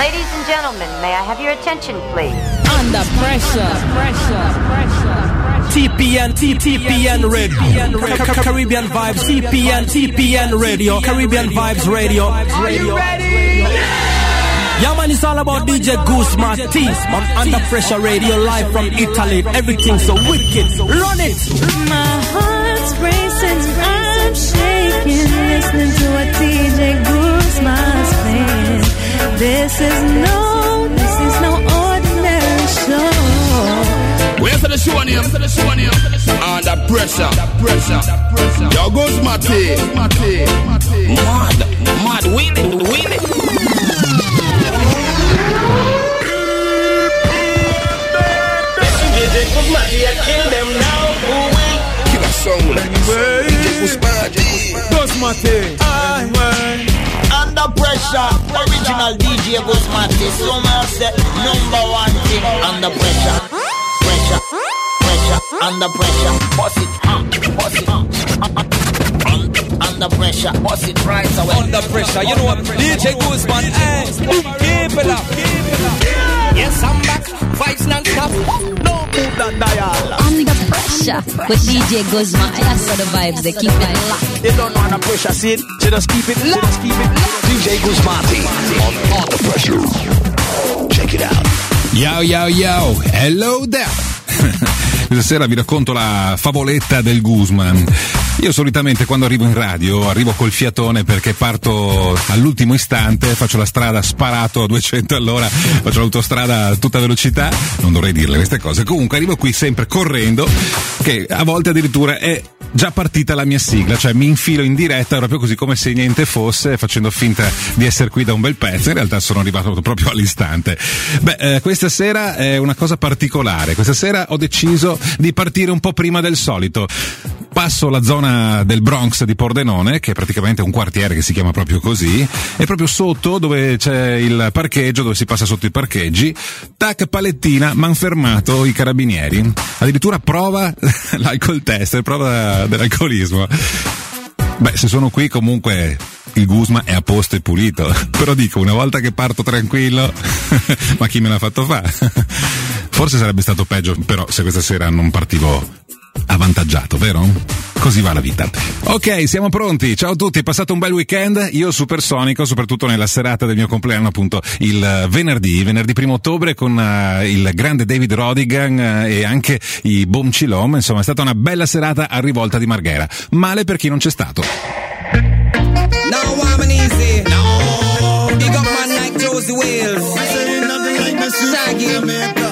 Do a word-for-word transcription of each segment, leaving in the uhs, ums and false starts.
Ladies and gentlemen, may I have your attention, please? Under pressure, pressure, pressure. T P N, T P N Radio, Caribbean Vibes, T P N, T P N Radio, Caribbean Vibes Radio. Are you ready? Yeah, man, it's all about D J Goose Martis on Under Pressure Radio, live from Italy. Everything so wicked. Run it! My heart's racing, I'm shaking, listening to what D J Goose Martis playing. This is no, this is no ordinary show. Where's the show name? Where's the show name? Under pressure, pressure, pressure. Yo, Goose Martis, Martis, mad, mad, winning, winning. Kill them now, kill a song like Goose Martis. Under pressure, original D J Goose Martis. So much say number one thing. Under pressure, pressure, pressure. Under pressure, boss it, uh, boss it. Uh, uh, uh, under pressure, boss it right away. Under pressure, you know what? D J Goose Martis. Hey, keep it up, keep it up. Yes, I'm back. Vibes non-stop. No move that dial. Under pressure with D J Goose Martis. That's how the vibes, they keep it locked. They don't know under pressure, see it? They just keep it locked. Just keep it locked. D J Goose Martis on Under Pressure. Check it out. Yo, yo, yo. Hello there. Questa sera vi racconto la favoletta del Guzman. Io solitamente quando arrivo in radio arrivo col fiatone perché parto all'ultimo istante, faccio la strada sparato a duecento all'ora, faccio l'autostrada a tutta velocità, non dovrei dirle queste cose. Comunque arrivo qui sempre correndo, che a volte addirittura è già partita la mia sigla, cioè mi infilo in diretta proprio così come se niente fosse, facendo finta di essere qui da un bel pezzo. In realtà sono arrivato proprio all'istante. Beh, eh, questa sera è una cosa particolare. Questa sera ho deciso di partire un po' prima del solito. Passo la zona del Bronx di Pordenone, che è praticamente un quartiere che si chiama proprio così, e proprio sotto dove c'è il parcheggio, dove si passa sotto i parcheggi, tac, palettina, m'han fermato i carabinieri. Addirittura prova l'alcol test, prova dell'alcolismo. Beh, se sono qui comunque il Guzma è a posto e pulito, però dico, una volta che parto tranquillo, ma chi me l'ha fatto fare? Forse sarebbe stato peggio, però se questa sera non partivo avvantaggiato, vero? Così va la vita. Ok, siamo pronti. Ciao a tutti, passate un bel weekend. Io supersonico, soprattutto nella serata del mio compleanno, appunto il venerdì, venerdì primo ottobre, con uh, il grande David Rodigan uh, e anche i Boom Chilom. Insomma, è stata una bella serata a Rivolta di Marghera. Male per chi non c'è stato. Now I'm an easy. No. Big up man like Josie Wales. Shaggy.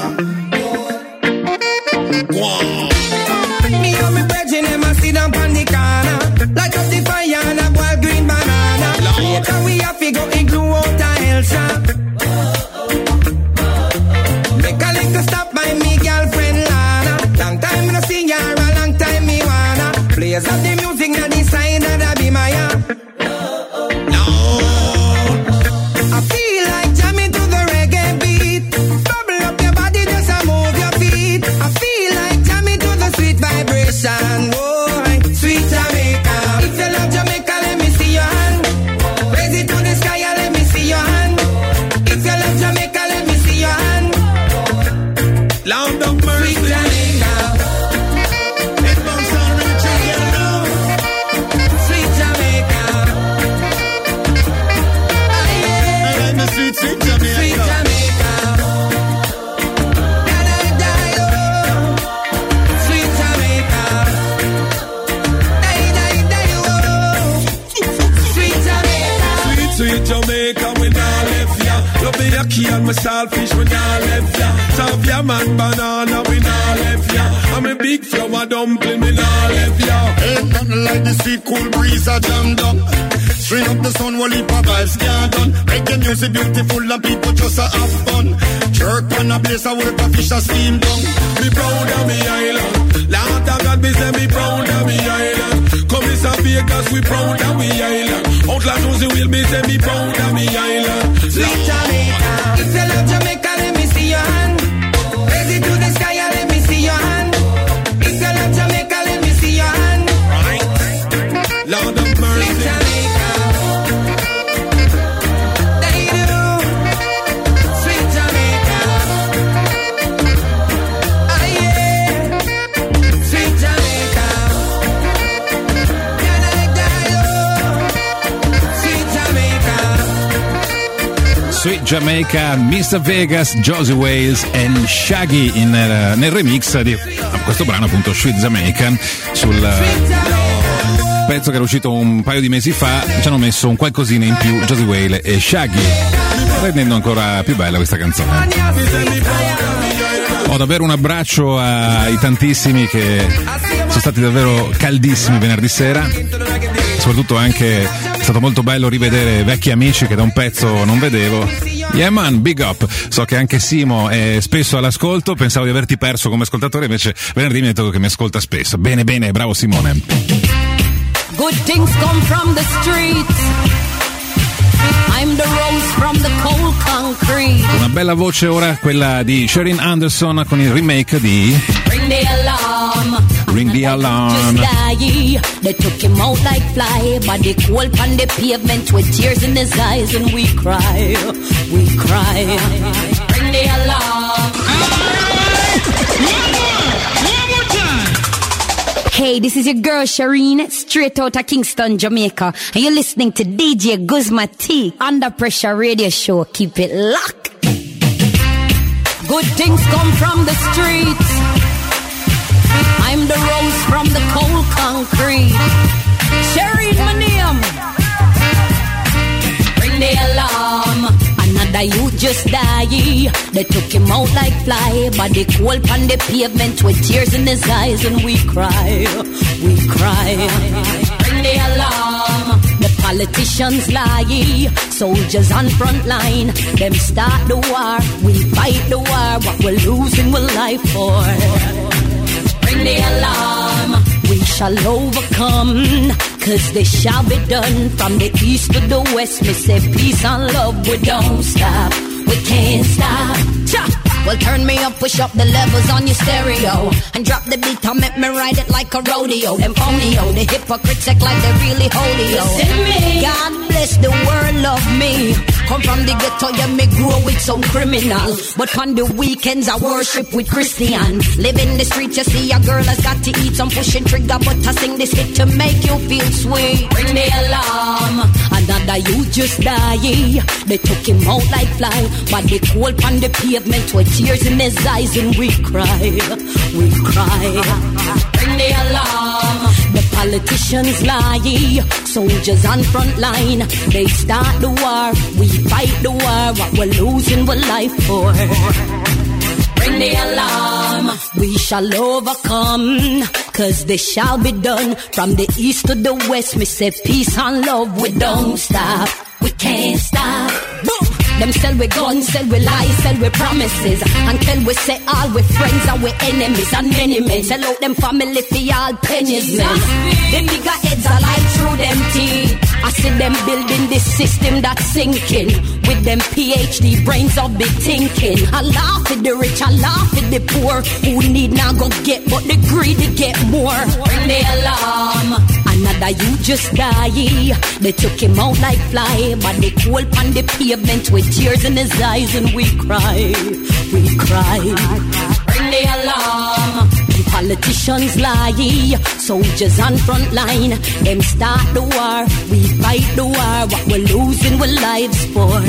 Wow. Me and me brethren, them a sit down on the corner, light up the fire and a wild green banana. Later we have to go igloo out a hell shop. Make a little stop by me girlfriend Lana. Long time no see her, a long time me wanna. Players of the music na the side of the be my app. No, I feel like jamming to the reggae beat. Bubble up your body, just a move your feet. I feel like jamming to the sweet vibration. Boy, sweet Jamaica. If you love Jamaica, let me see your hand. Raise it to the sky and let me see your hand. If you love Jamaica, let me see your hand. Lord of mercy. Sweet Jamaica. It must all reach you now. Sweet Jamaica. Ah, yeah. I like the sweet, sweet Jamaica. Sweet Jamaica. Da, da, da, oh. Sweet Jamaica. Da, da, da, oh. Sweet Jamaica. Sweet, sweet Jamaica, we not left ya. Love me a key and my saltfish, we not left ya. Savia man banana, we not left ya. I'm a big flower dumpling, we not left ya. Ain't nothing like the sweet cool breeze a jam down. String up the sun while he vibes can't done. Reggae music beautiful and people just a have fun. Jerk on a place I work a fish a steam down. Me proud of me island. Lord of God, me say me proud of me island. Come is a Vegas, we proud of me island. Outlaw Josie will me say me proud of me island. Sweet Jamaica. If you love Jamaica, let me see your hand. Raise it to the sky and let me see your hand. If you love Jamaica, let me see your hand. Right. Lord of mercy. Sweet Jamaica. They do. Sweet Jamaica, mister Vegas, Josie Wales e Shaggy in, uh, nel remix di questo brano, appunto Sweet Jamaica, sul uh, pezzo che era uscito un paio di mesi fa. Ci hanno messo un qualcosina in più Josie Wales e Shaggy, rendendo ancora più bella questa canzone. Ho davvero un abbraccio ai tantissimi che sono stati davvero caldissimi venerdì sera, soprattutto anche è stato molto bello rivedere vecchi amici che da un pezzo non vedevo. Yeah man, big up. So che anche Simo è spesso all'ascolto, pensavo di averti perso come ascoltatore, invece venerdì mi ha detto che mi ascolta spesso. Bene bene, bravo Simone. Good things come from the streets. I'm the rose from the cold concrete. Una bella voce ora, quella di Sherin Anderson con il remake di Ring the alarm. Ring the alarm. Just die. They took him out like fly, but they cold on the pavement with tears in his eyes, and we cry, we cry. Ring the alarm. Hey, this is your girl Shireen, straight out of Kingston, Jamaica, and you're listening to D J Guzma T, Under Pressure Radio Show. Keep it locked. Good things come from the streets. I'm the rose from the cold concrete. Shireen, my name. Ring the alarm. Another youth just die. They took him out like fly, but they cold on the pavement with tears in his eyes, and we cry, we cry. Ring the alarm. The politicians lie, soldiers on front line. Them start the war, we fight the war. What we're losing, we're life for. Ring the alarm. We shall overcome, cause they shall be done. From the east to the west, me say peace and love. We don't stop, we can't stop. Cha! Well, turn me up, push up the levels on your stereo, and drop the beat, I'll make me ride it like a rodeo. Them phonio, the hypocrites act like they really holio. God bless the world, love me. Come from the ghetto, yeah, me grow with some criminal, but on the weekends I worship with Christian. Live in the streets, you see a girl has got to eat. Some pushing trigger, but I sing this hit to make you feel sweet. Ring the alarm. Another you just die. They took him out like fly, but they cold on the pavement with tears in his eyes, and we cry, we cry. Ring the alarm. The politicians lie, soldiers on front line. They start the war, we fight the war. What we're losing, we're life for. Ring the alarm. We shall overcome, cause they shall be done. From the east to the west, me say peace and love. We don't stop, we can't stop. Boom. Them sell we guns, sell we lies, sell we promises, until we say all we friends are we enemies and many men. Sell out them family for all pennies, man. The bigger heads are like through them teeth. I see them building this system that's sinking, with them P H D brains of big thinking. I laugh at the rich, I laugh at the poor, who need now go get, but the greedy get more. Ring the alarm. Another you just die. They took him out like fly, but they cold on the pavement with tears in his eyes, and we cry, we cry. Ring the alarm. The politicians lie, soldiers on front line. Them start the war, we fight the war. What we're losing, we're lives for.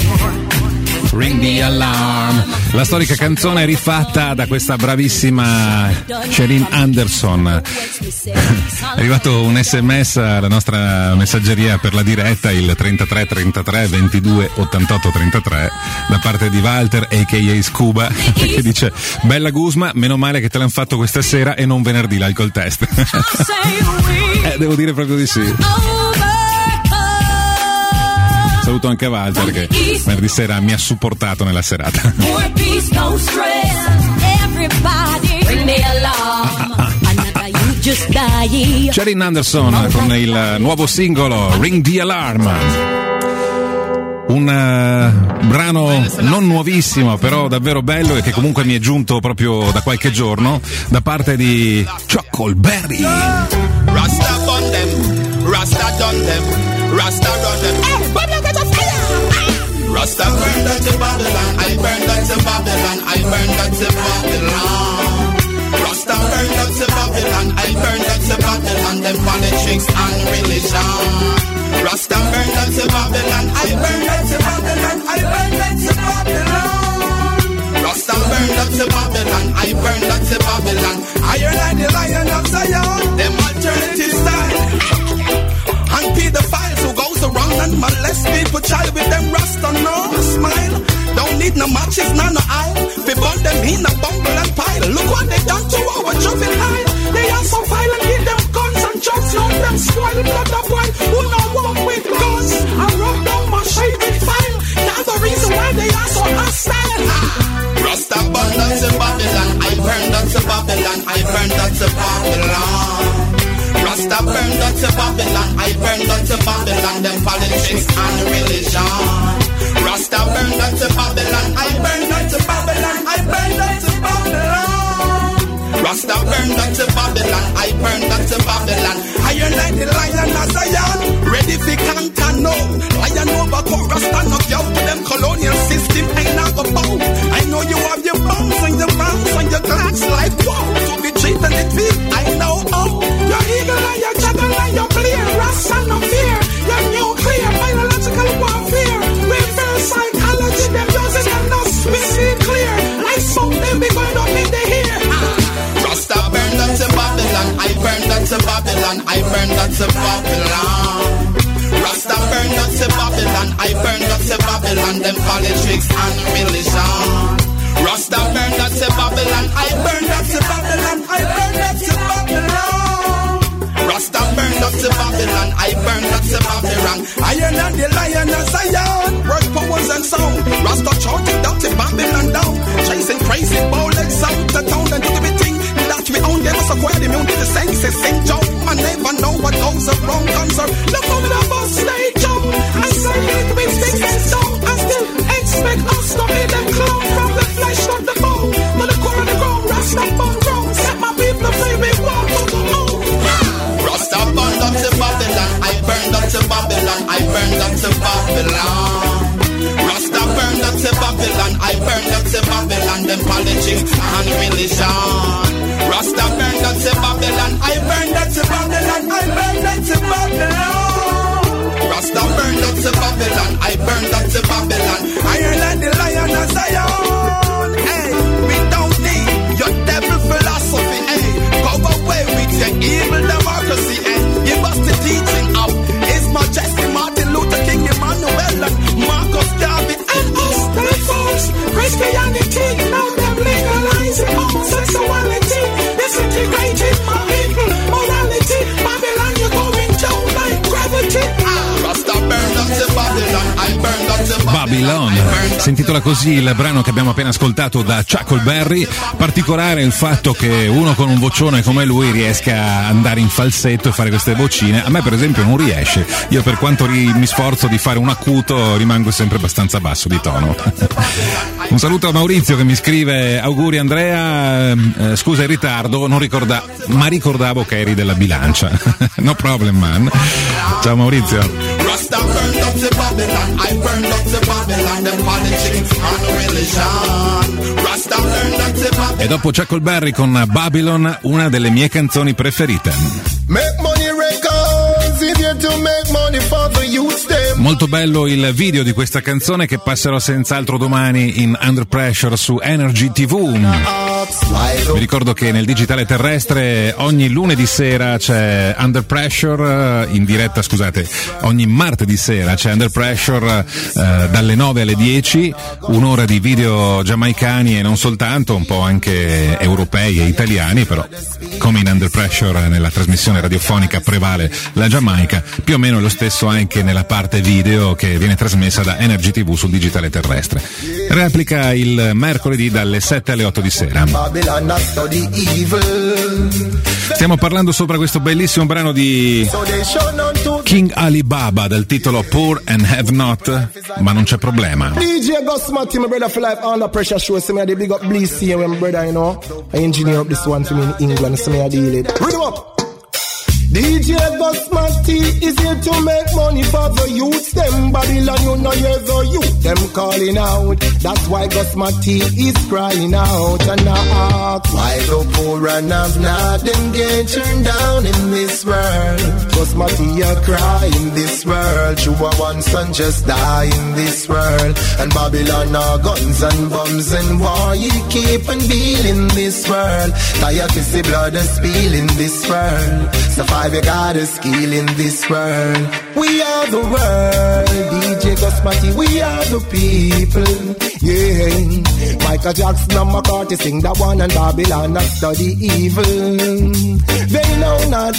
Ring the alarm. La storica canzone rifatta da questa bravissima Sherin Anderson. È arrivato un sms alla nostra messaggeria per la diretta, il trentatré trentatré ventidue ottantotto trentatré, da parte di Walter a k a. Scuba, che dice: bella Guzma, meno male che te l'hanno fatto questa sera e non venerdì l'alcol test. eh, devo dire proprio di sì. Saluto anche Walter che venerdì sera mi ha supportato nella serata. Sherin Anderson con il nuovo singolo Ring the Alarm. Un uh, brano non nuovissimo, però davvero bello, e che comunque mi è giunto proprio da qualche giorno da parte di Chuckleberry. Rasta on them, Rasta done them, Rasta run them. Hey, but look at the fire! Rasta burn that to Babylon, I burn that to Babylon, I burn that to Babylon. Rasta burn that to Babylon, I burn that to Babylon, them politics and religion. Rasta burn that to Babylon, I burn that to Babylon, I burn that to Higher like the lion of Zion. Them alternative style. And pedophiles who goes around and molest people, child with them rasta no smile. Don't need no matches, none no aisle. We burn them in a bumble and pile. Look what they done to our juvenile. They are so violent, give them guns and drugs. Now them spoil blood of boy who no walk with guns. I rub down my shade with fire. That's the reason why they are so hostile. Rasta abundance in Babylon. I burn that to Babylon. I burn that to Babylon. Rasta burn that to Babylon, I burn that to Babylon, them politics and religion. Rasta burn that to Babylon, I burn that to Babylon, I burn that to Babylon. Rasta burn that to Babylon, I burn that to Babylon. Iron like the lion of Zion, ready for Cantano. Lion overcoat, Rasta knock you out to them colonial system, ain't not go bow. I know you have your bombs and your bombs and your glass like wow. To be treated it big, I know oh. Your eagle and your jackal and your clear, Rasta no fear. Your nuclear, biological warfare. Reverse psychology, them using them no spit clear. Like smoke them be going up in the ear. Rasta burn that to Babylon, I burn that to Babylon, I burn that to Babylon. Rasta burn that to Babylon, I burn that to Babylon, them politics and religion. Rasta burn that to Babylon, I burn that to Babylon, I burn that to Babylon. Rasta burn that to Babylon, I burn that to Babylon. Iron and the lion of Zion, word powers and sound. Rasta charted down to Babylon down, chasing crazy bowlegs out the town and do everything that we own. Give us a quiet immune to the senses. Saint John, I never know what goes wrong. Cancer, look over the bus stage, John. I say it with sticks and stone. I still expect us to be them clone from the flesh of the bone. But the core of the ground, Rasta bone grown. Set my people free, we walk on the moon. Rasta burned up to Babylon, I burned up to Babylon, I burned up to Babylon. Rasta burned up to Babylon, I burned up to Babylon, them politics and religion. Rasta burned up to Babylon, I burned up to Babylon, I burned up to Babylon. Rasta burned up to Babylon, I burned up to Babylon. Iron like the lion of Zion. Hey, we don't need your devil philosophy. Hey, go away with your evil democracy. Hey, give us the teaching of His Majesty Martin Luther King, Emmanuel, and Marcus Garvey, and us, the folks. Christianity, now them legalizing homosexuality. Disintegrating my people, morality. Babylon, you're going down like gravity. Rasta burned up to Babylon, I burned up to Babylon, si intitola così il brano che abbiamo appena ascoltato da Chuckleberry. Particolare il fatto che uno con un vocione come lui riesca a andare in falsetto e fare queste vocine. A me per esempio non riesce, io per quanto ri- mi sforzo di fare un acuto rimango sempre abbastanza basso di tono. Un saluto a Maurizio che mi scrive: auguri Andrea, eh, scusa il ritardo, non ricorda- ma ricordavo che eri della bilancia. No problem man. Ciao Maurizio. Rasta burned up to Babylon, I burned up to Babylon, them politics and religion. Rasta burned up to Babylon. E dopo Chuckleberry con Babylon, una delle mie canzoni preferite. Make money records, easier to make money for the youth them. Molto bello il video di questa canzone che passerò senz'altro domani in Under Pressure su Energy ti vu. Vi ricordo che nel digitale terrestre ogni lunedì sera c'è Under Pressure in diretta, scusate, ogni martedì sera c'è Under Pressure eh, dalle nove alle dieci, un'ora di video giamaicani e non soltanto, un po' anche europei e italiani, però come in Under Pressure nella trasmissione radiofonica prevale la Giamaica, più o meno lo stesso anche nella parte video che viene trasmessa da Energy ti vu sul digitale terrestre. Replica il mercoledì dalle sette alle otto di sera. Stiamo parlando sopra questo bellissimo brano di King Alibaba dal titolo Poor and Have Not, ma non c'è problema. D J Gus Matti, my brother for life, Under Pressure show. So me I dey big up Bliss here, my brother, you know. I engineer up this one for me in England, so me I deal it. Read him up. D J Gusmati is here to make money for the youths. Them Babylon, you know you're the youth. Them calling out. That's why Gusmati is crying out. And I ask, why the poor and have not them get turned down in this world? Gusmati, you cry in this world. You are one son just die in this world. And Babylon are guns and bombs and war. You keep on dealing this world. Tired to see blood and spill in this world. So five you got a skill in this world. We are the world. D J Gusmati, we are the people. Yeah. Michael Jackson and McCarthy sing that one, and Babylon that study evil. They know not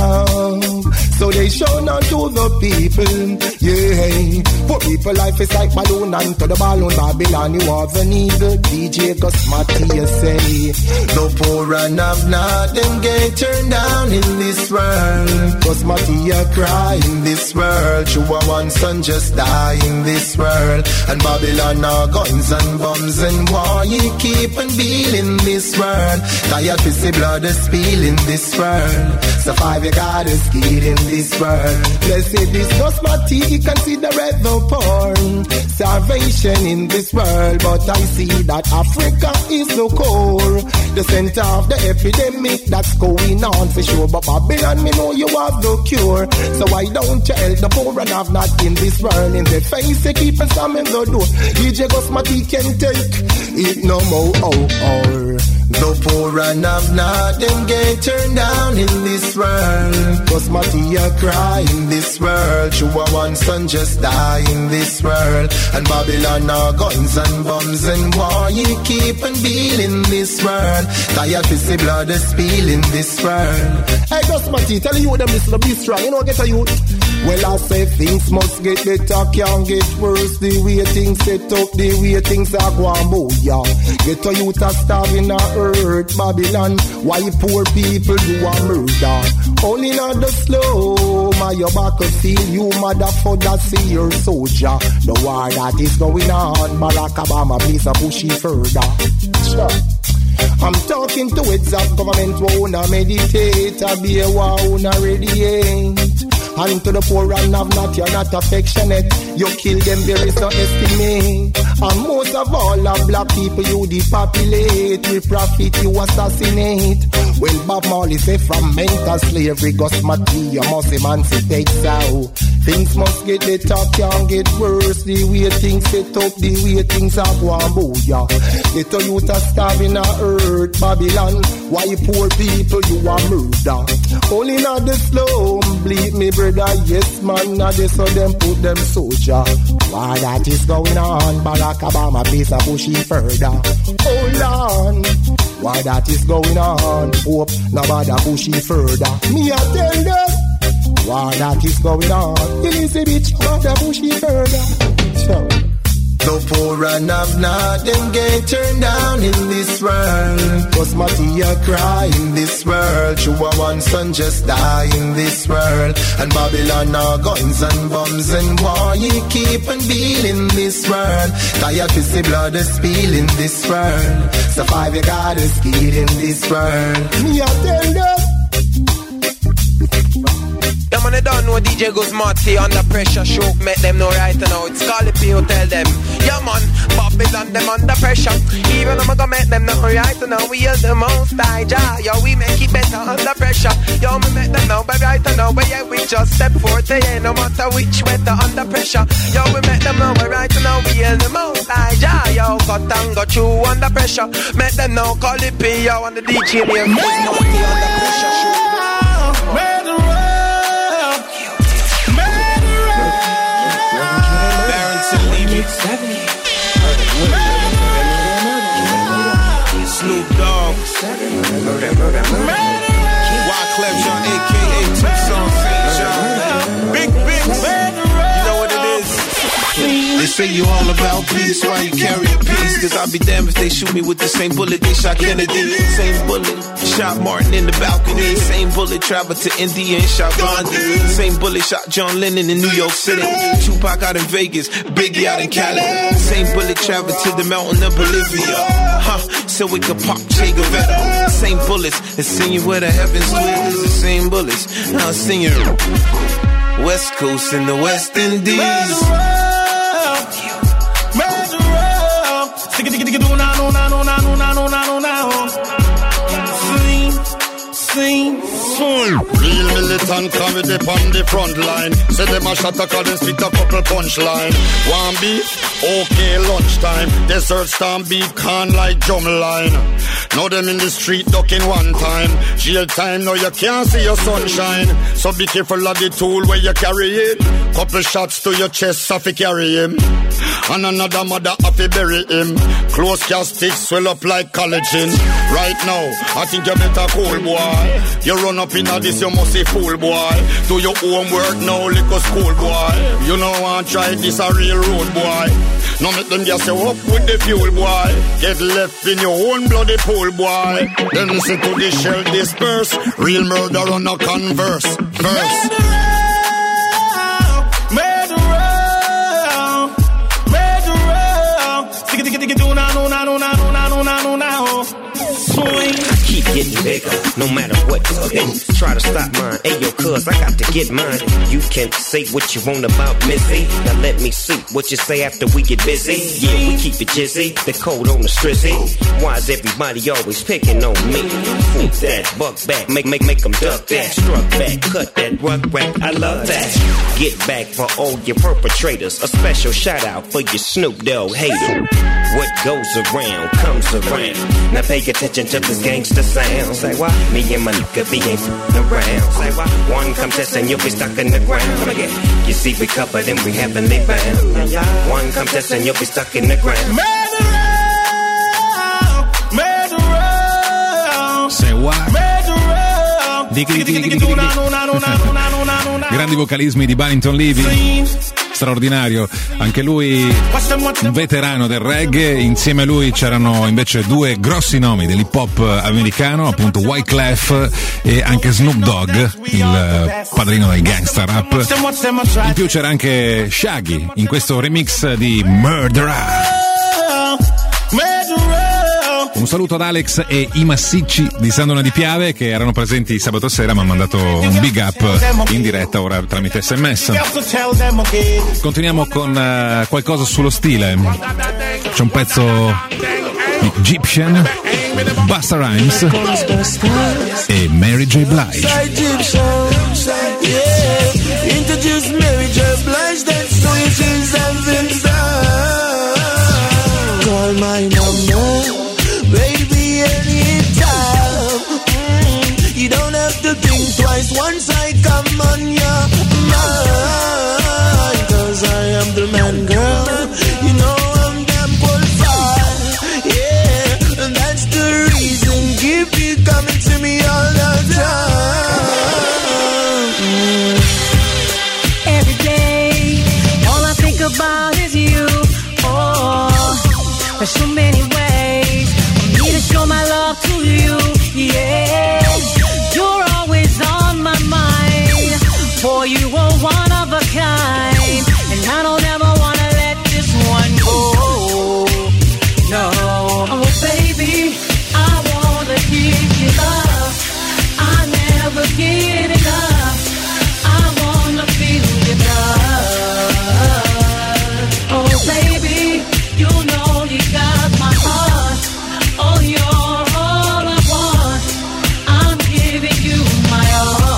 love, so they show none to the people. Yeah. Poor people life is like balloon, and to the balloon Babylon you are the needle. D J Gusmati you say, the poor and have not them get turned down in this world. Gusmati you cry in this world. You are one son just die in this world. And Babylon are guns and bombs and war. You keep on dealing this world. Tired to see blood is spill in this world. So five you got a skill in this world. Let's say this Gusmati considerate the poor. Salvation in this world. But I see that Africa is the core, the center of the epidemic that's going on for sure. But Babylon, me know you have the cure. So why don't you help the poor and have not in this world? In the face they keep on slamming the door. D J Gusmati can take it no more. Oh, oh. The poor and have not them get turned down in this world. Gusmati you cry in this world. You are one son just die in this world. And Babylon are guns and bombs and war. You keep on dealing this world. Tired to see blood is spill in this world. Hey Gusmati, tell you them this to be strong. You know get a youth. Well I say things must get better, can't get worse. The way things set up, the way things are going booyah. Get a youth a starving a earth. Babylon, why poor people do a murder? Only not the slow, my your back could feel you mother for that see your soldier. The war that is going on, Barack Obama please a push it further. Sure. I'm talking to heads of government who wanna meditate, a be a wanna radiate. And to the poor and have not, you're not affectionate. You kill them, there is no estimate. And most of all, of black people you depopulate. We profit, you assassinate. Well, Bob Marley say from mental slavery, Gusmati, you must emancipate so. Things must get better, can't get worse. The way things set up, the way things are going booyah. Get a youth a starving a earth, Babylon. Why poor people you a murder? Only not the slum, bleed me brother, yes man. Not this so them put them soldier. Why that is going on? Barack Obama please a push it further. Hold on. Why that is going on? Hope nobody push it further. Me a tell them. Why that is going on? You see bitch, nobody push it further. So. The poor and have not them get turned down in this world. Gusmati you cry in this world. You are one son just die in this world. And Babylon are guns and bombs and war. You keep on dealing this world. Tired to see blood is spill in this world. So five you got a skill in this world. Me I tell them. Yeah, man, they don't know D J Gusmati under pressure. Shook, make them know right now. It's Scarlet P who tell them. Yeah, man, Babylon, them under pressure. Even I'm gonna make them know right now. We are the most high, ja. Yo, we make it better under pressure. Yo, we make them know, but right now, but yeah, we just step forth, yeah, no matter which weather under pressure. Yo, we make them know, but right now, we are the most high, ja. Yo, cut and go through under pressure. Make them know, call it P, yo, and the D J name Gusmati under pressure. Shook. Snoop Dogg, Wyclef Jean, A K A Tucson Saint Jean, Big Big, you know what it is. They say you all about peace, why you carry a piece? Cause I'll be damned if they shoot me with the same bullet they shot Kennedy. Same bullet shot Martin in the balcony. Same bullet traveled to India and shot Gandhi. Same bullet shot John Lennon in New York City. Tupac out in Vegas, Biggie out in Cali. Same bullet traveled to the mountain of Bolivia. Huh. so we could pop Che Guevara. Same bullets, it's seen you where the heavens was. The same bullets, now I'll sing you. West Coast in the West Indies. Sing, sing. Real militant comedy on the front line. Say them a shot a call and spit a couple punchline. One beef, okay, lunchtime. Desert storm beat can like drumline. Now them in the street ducking one time. Jail time, now you can't see your sunshine. So be careful of the tool where you carry it. Couple shots to your chest, so fi carry him. And another mother have to bury him. Close castics swell up like collagen. Right now, I think you better cool boy. You run up in this, you must say fool boy. Do your homework now, like a school boy. You know I try this a real road boy. Now make them just you up with the fuel boy. Get left in your own bloody pool boy. Then listen to the shell disperse. Real murder on a converse. Verse. Keep getting bigger, no matter what. Okay, try to stop mine. Ayo, cuz I got to get mine. You can say what you want about Missy. Now let me see what you say after we get busy. Yeah, we keep it jizzy, the code on the strizzy. Why is everybody always picking on me? Fool that, buck back, make make make them duck that. Struck back, cut that, rug rack, I love that. Get back for all your perpetrators. A special shout out for your Snoop Dogg hater. What goes around comes around. Now pay attention to this gangster sound. Say why? Me and my nigga be ain't around. Say why? One contest and you'll be stuck in the ground. Again, you see we covered and we heavenly bound. One contest and you'll be stuck in the ground. Say why? Grandi vocalismi di Barrington Levy, straordinario, anche lui un veterano del reggae. Insieme a lui c'erano invece due grossi nomi dell'hip hop americano, appunto Wyclef e anche Snoop Dogg, il padrino del gangsta rap. In più c'era anche Shaggy in questo remix di Murderer. Un saluto ad Alex e i massicci di Sandona di Piave che erano presenti sabato sera, mi hanno mandato un big up in diretta ora tramite sms. Continuiamo con uh, qualcosa sullo stile. C'è un pezzo di Egyptian, Busta Rhymes e Mary J. Blige. Introduce Mary J. Blige, that's sweet she's having call my number. Baby, anytime. Mm, you don't have to think twice once I come on your mind. Cause I am the man, girl. You know I'm damn qualified. Yeah, and that's the reason. Keep you coming to me all the time. Mm. Every day, all I think about is you. Oh, there's so many ways to show my love to you, yeah. You're always on my mind. Boy, you are one of a kind, and I don't ever wanna let this one go. No, oh baby, I wanna give you love. I never get enough. I wanna feel your love. Oh baby, you know you got my heart. Oh, you're all I want. I'm giving you my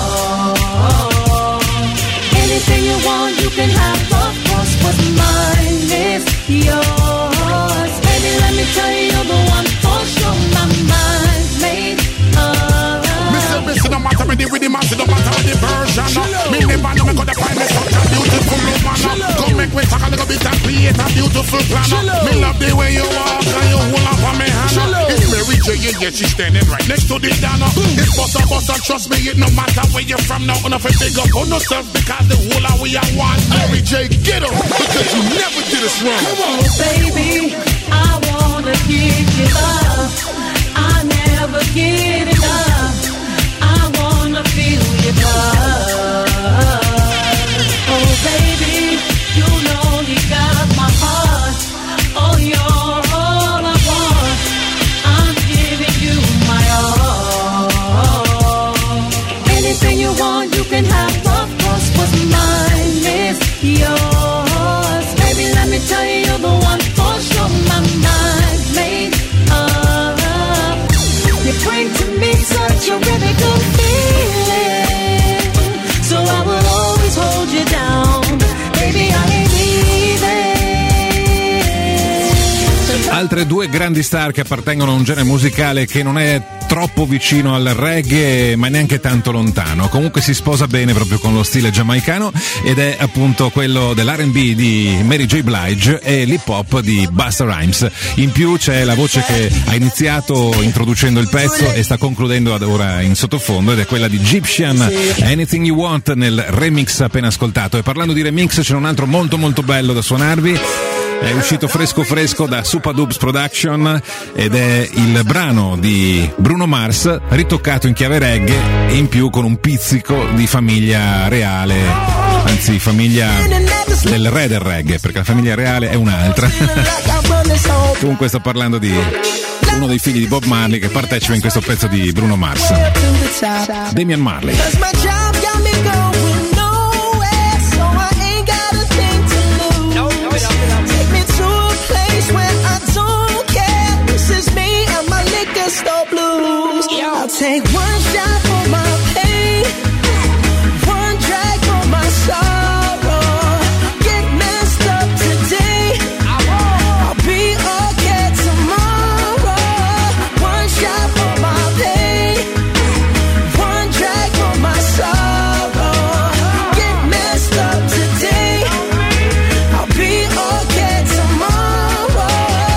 all. Anything you want, you can have. Of course, what's mine is yours. Baby, let me tell you, you're the one for sure. My mind's made up. Mister Mister, no matter with the rhythm, no matter with the version. Me never know me could find me such a beautiful woman. Come make me talk a little bit and create a beautiful plan. Me love the way you walk and you hold up on me hand. It's Mary J, yeah, yeah, she's standing right next to the diner. It's Busta Busta, trust me, it no matter where you're from. Now enough to big up on yourself because the whole of we are one. Mary J, get up because you never did us wrong. Oh baby, I wanna give you love. I never get enough. I wanna feel your love. Oh baby, you know you got my heart. Oh, you're all I want. I'm Altre due grandi star che appartengono a un genere musicale che non è troppo vicino al reggae ma neanche tanto lontano, comunque si sposa bene proprio con lo stile giamaicano, ed è appunto quello dell'R and B di Mary J. Blige e l'hip hop di Busta Rhymes. In più c'è la voce che ha iniziato introducendo il pezzo e sta concludendo ad ora in sottofondo, ed è quella di Egyptian, Anything You Want, nel remix appena ascoltato. E parlando di remix c'è un altro molto molto bello da suonarvi. È uscito fresco fresco da Supa Dubs Production ed è il brano di Bruno Mars ritoccato in chiave reggae e in più con un pizzico di famiglia reale, anzi famiglia del re del reggae, perché la famiglia reale è un'altra. Comunque sto parlando di uno dei figli di Bob Marley che partecipa in questo pezzo di Bruno Mars, Damian Marley. Stop blues. I'll take one shot for my pain, one drag for my sorrow. Get messed up today, I'll be okay tomorrow. One shot for my pain, one drag for my sorrow. Get messed up today, I'll be okay tomorrow.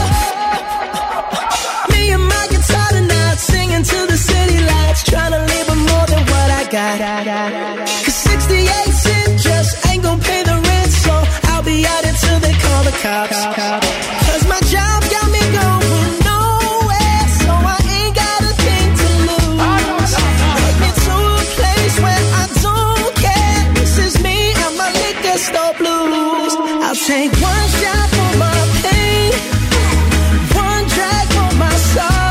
Me and my singing to the city lights, trying to live with more than what I got. Cause sixty-eight cents just ain't gonna pay the rent, so I'll be out until they call the cops. Cause my job got me going nowhere, so I ain't got a thing to lose. Take me to a place where I don't care. This is me and my liquor store blues. I'll take one shot for my pain, one drag for my sorrow.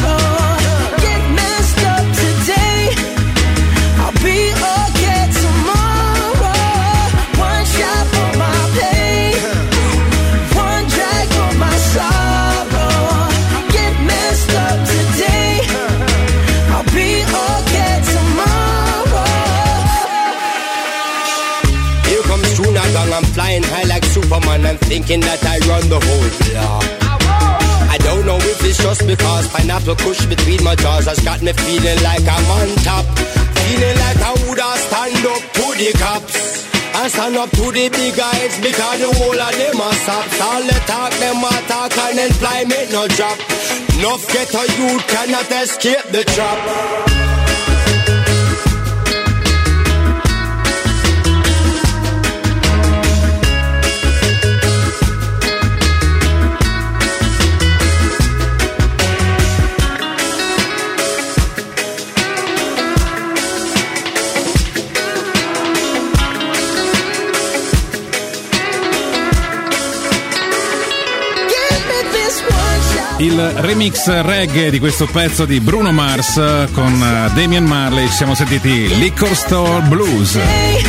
I'm flying high like Superman and thinking that I run the whole block. I don't know if it's just because pineapple kush between my jaws has got me feeling like I'm on top. Feeling like I woulda stand up to the cops and stand up to the big guys, because the whole of them are sops. All the talk, them a talk and then fly make no drop. Enough ghetto youth cannot escape the trap. Il remix reggae di questo pezzo di Bruno Mars con Damian Marley. Ci siamo sentiti Liquor Store Blues.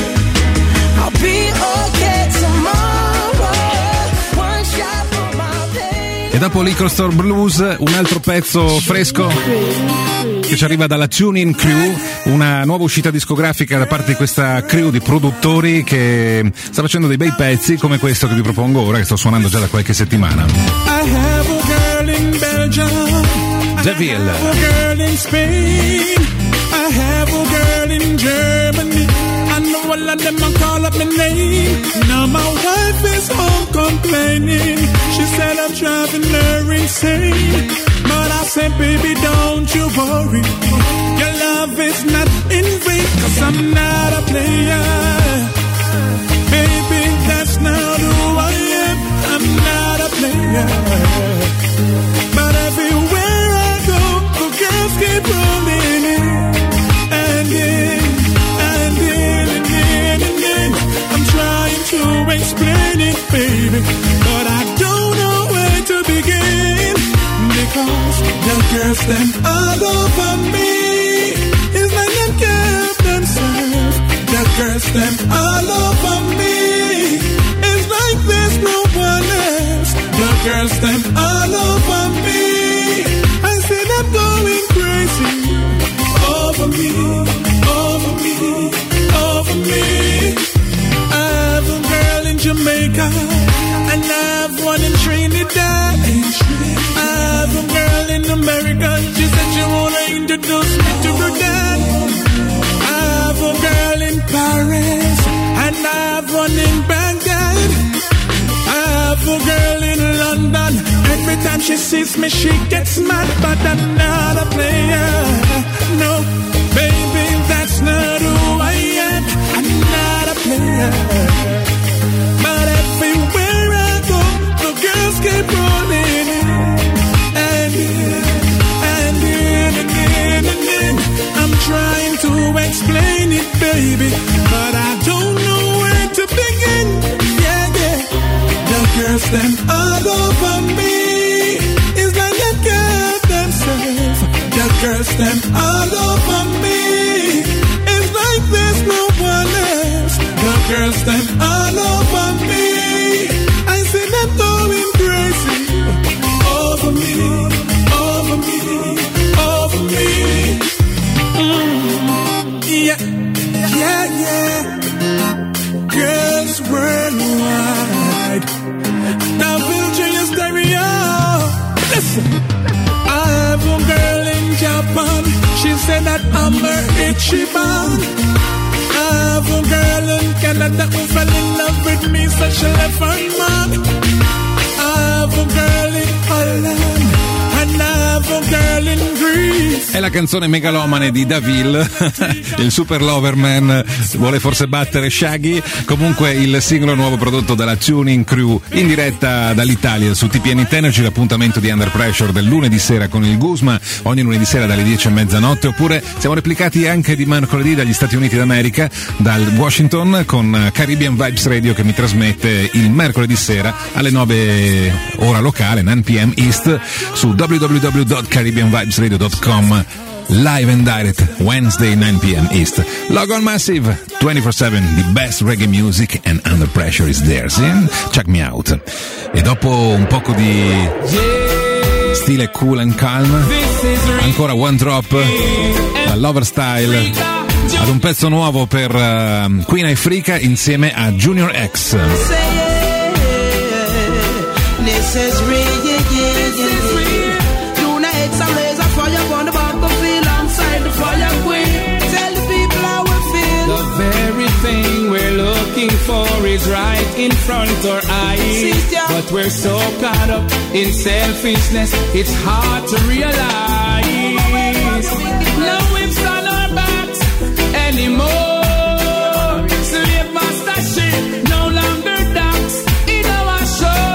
E dopo Liquor Store Blues un altro pezzo fresco che ci arriva dalla TuneIn Crew, una nuova uscita discografica da parte di questa crew di produttori che sta facendo dei bei pezzi come questo che vi propongo ora, che sto suonando già da qualche settimana. In Belgium, Deville. I have a girl in Spain, I have a girl in Germany. I know all of them a call up my name. Now my wife is home complaining. She said I'm driving her insane. But I said, baby, don't you worry. Your love is not in vain, cause I'm not a player. Baby, that's not who I am. I'm not a player. But everywhere I go, the girls keep rolling in and in and in and in and in. I'm trying to explain it, baby, but I don't know where to begin. Because the girls them all over me, it's like them girls themselves. The girls them all over me, it's like there's no one else. The girls them all over me, I see them going crazy over me, over me, over me. I have a girl in Jamaica and I have one in Trinidad. In Trinidad. Every time she sees me, she gets mad, but I'm not a player. No, baby, that's not who I am. I'm not a player. But everywhere I go, the girls keep rolling in. And in, and in, and in, and in. I'm trying to explain it, baby, but I don't know where to begin. Yeah, yeah. The girls, them all over me. It's like they got themselves. The girls, them all over me. It's like there's no one else. The girls, them all over me. I see them going crazy over me, over me, over me. Mm. Yeah, yeah, yeah. Girls worldwide. Now filter your stereo. Listen. I have a girl in Japan. She said that I'm her Ichiban. I have a girl in Canada who fell in love with me, so she left her man. I have a girl in Holland. And I have a girl in Greece. È la canzone megalomane di Davil, il super loverman, vuole forse battere Shaggy. Comunque il singolo nuovo prodotto dalla Tuning Crew in diretta dall'Italia su T P N Energy, l'appuntamento di Under Pressure del lunedì sera con il Guzma, ogni lunedì sera dalle dieci e mezzanotte, oppure siamo replicati anche di mercoledì dagli Stati Uniti d'America, dal Washington, con Caribbean Vibes Radio che mi trasmette il mercoledì sera alle nove ora locale, nove p m East, su w w w dot caribbean vibes radio dot com, live and direct Wednesday nine p m East. Log on Massive twenty-four seven, the best reggae music and Under Pressure is there. See? Check me out. E dopo un poco di stile cool and calm, ancora One Drop, la Lover Style, ad un pezzo nuovo per uh, Queen Ifrica insieme a Junior X. This is real, yeah, yeah, yeah. Junior X and laser fire on the battlefield alongside the fire queen. Tell the people how we feel. The very thing we're looking for is right in front of our eyes. But we're so caught up in selfishness, it's hard to realize. No whips on our backs anymore. Slave master ship, no longer docks in our shore.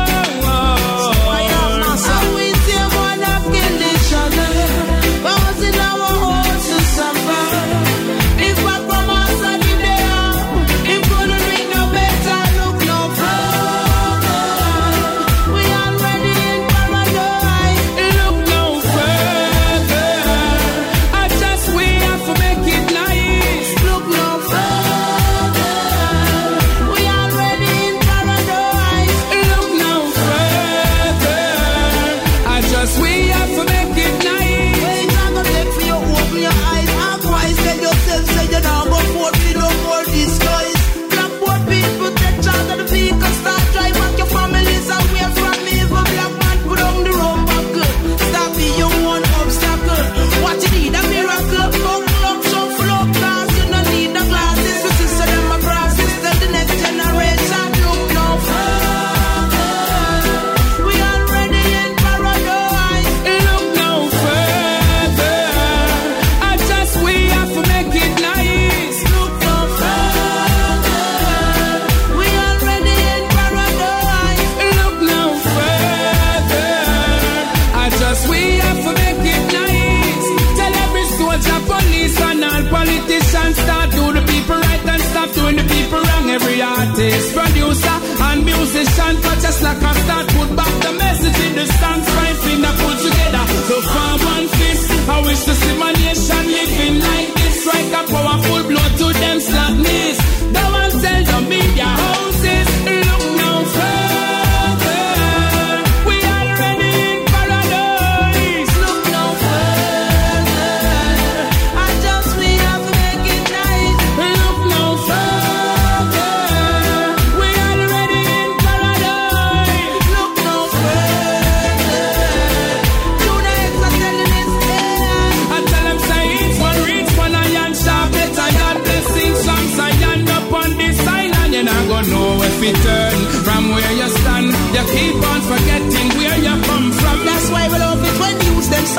Artist, producer, and musician, but just like I start, put back the message in the stands, right finger put together. So far one fist, I wish to see my nation living like this. Strike a powerful blow to them slackness. The ones tell the media houses, look no further. We already in paradise. Look no further. I just we have to make it nice. Look no further. We already in paradise. Look no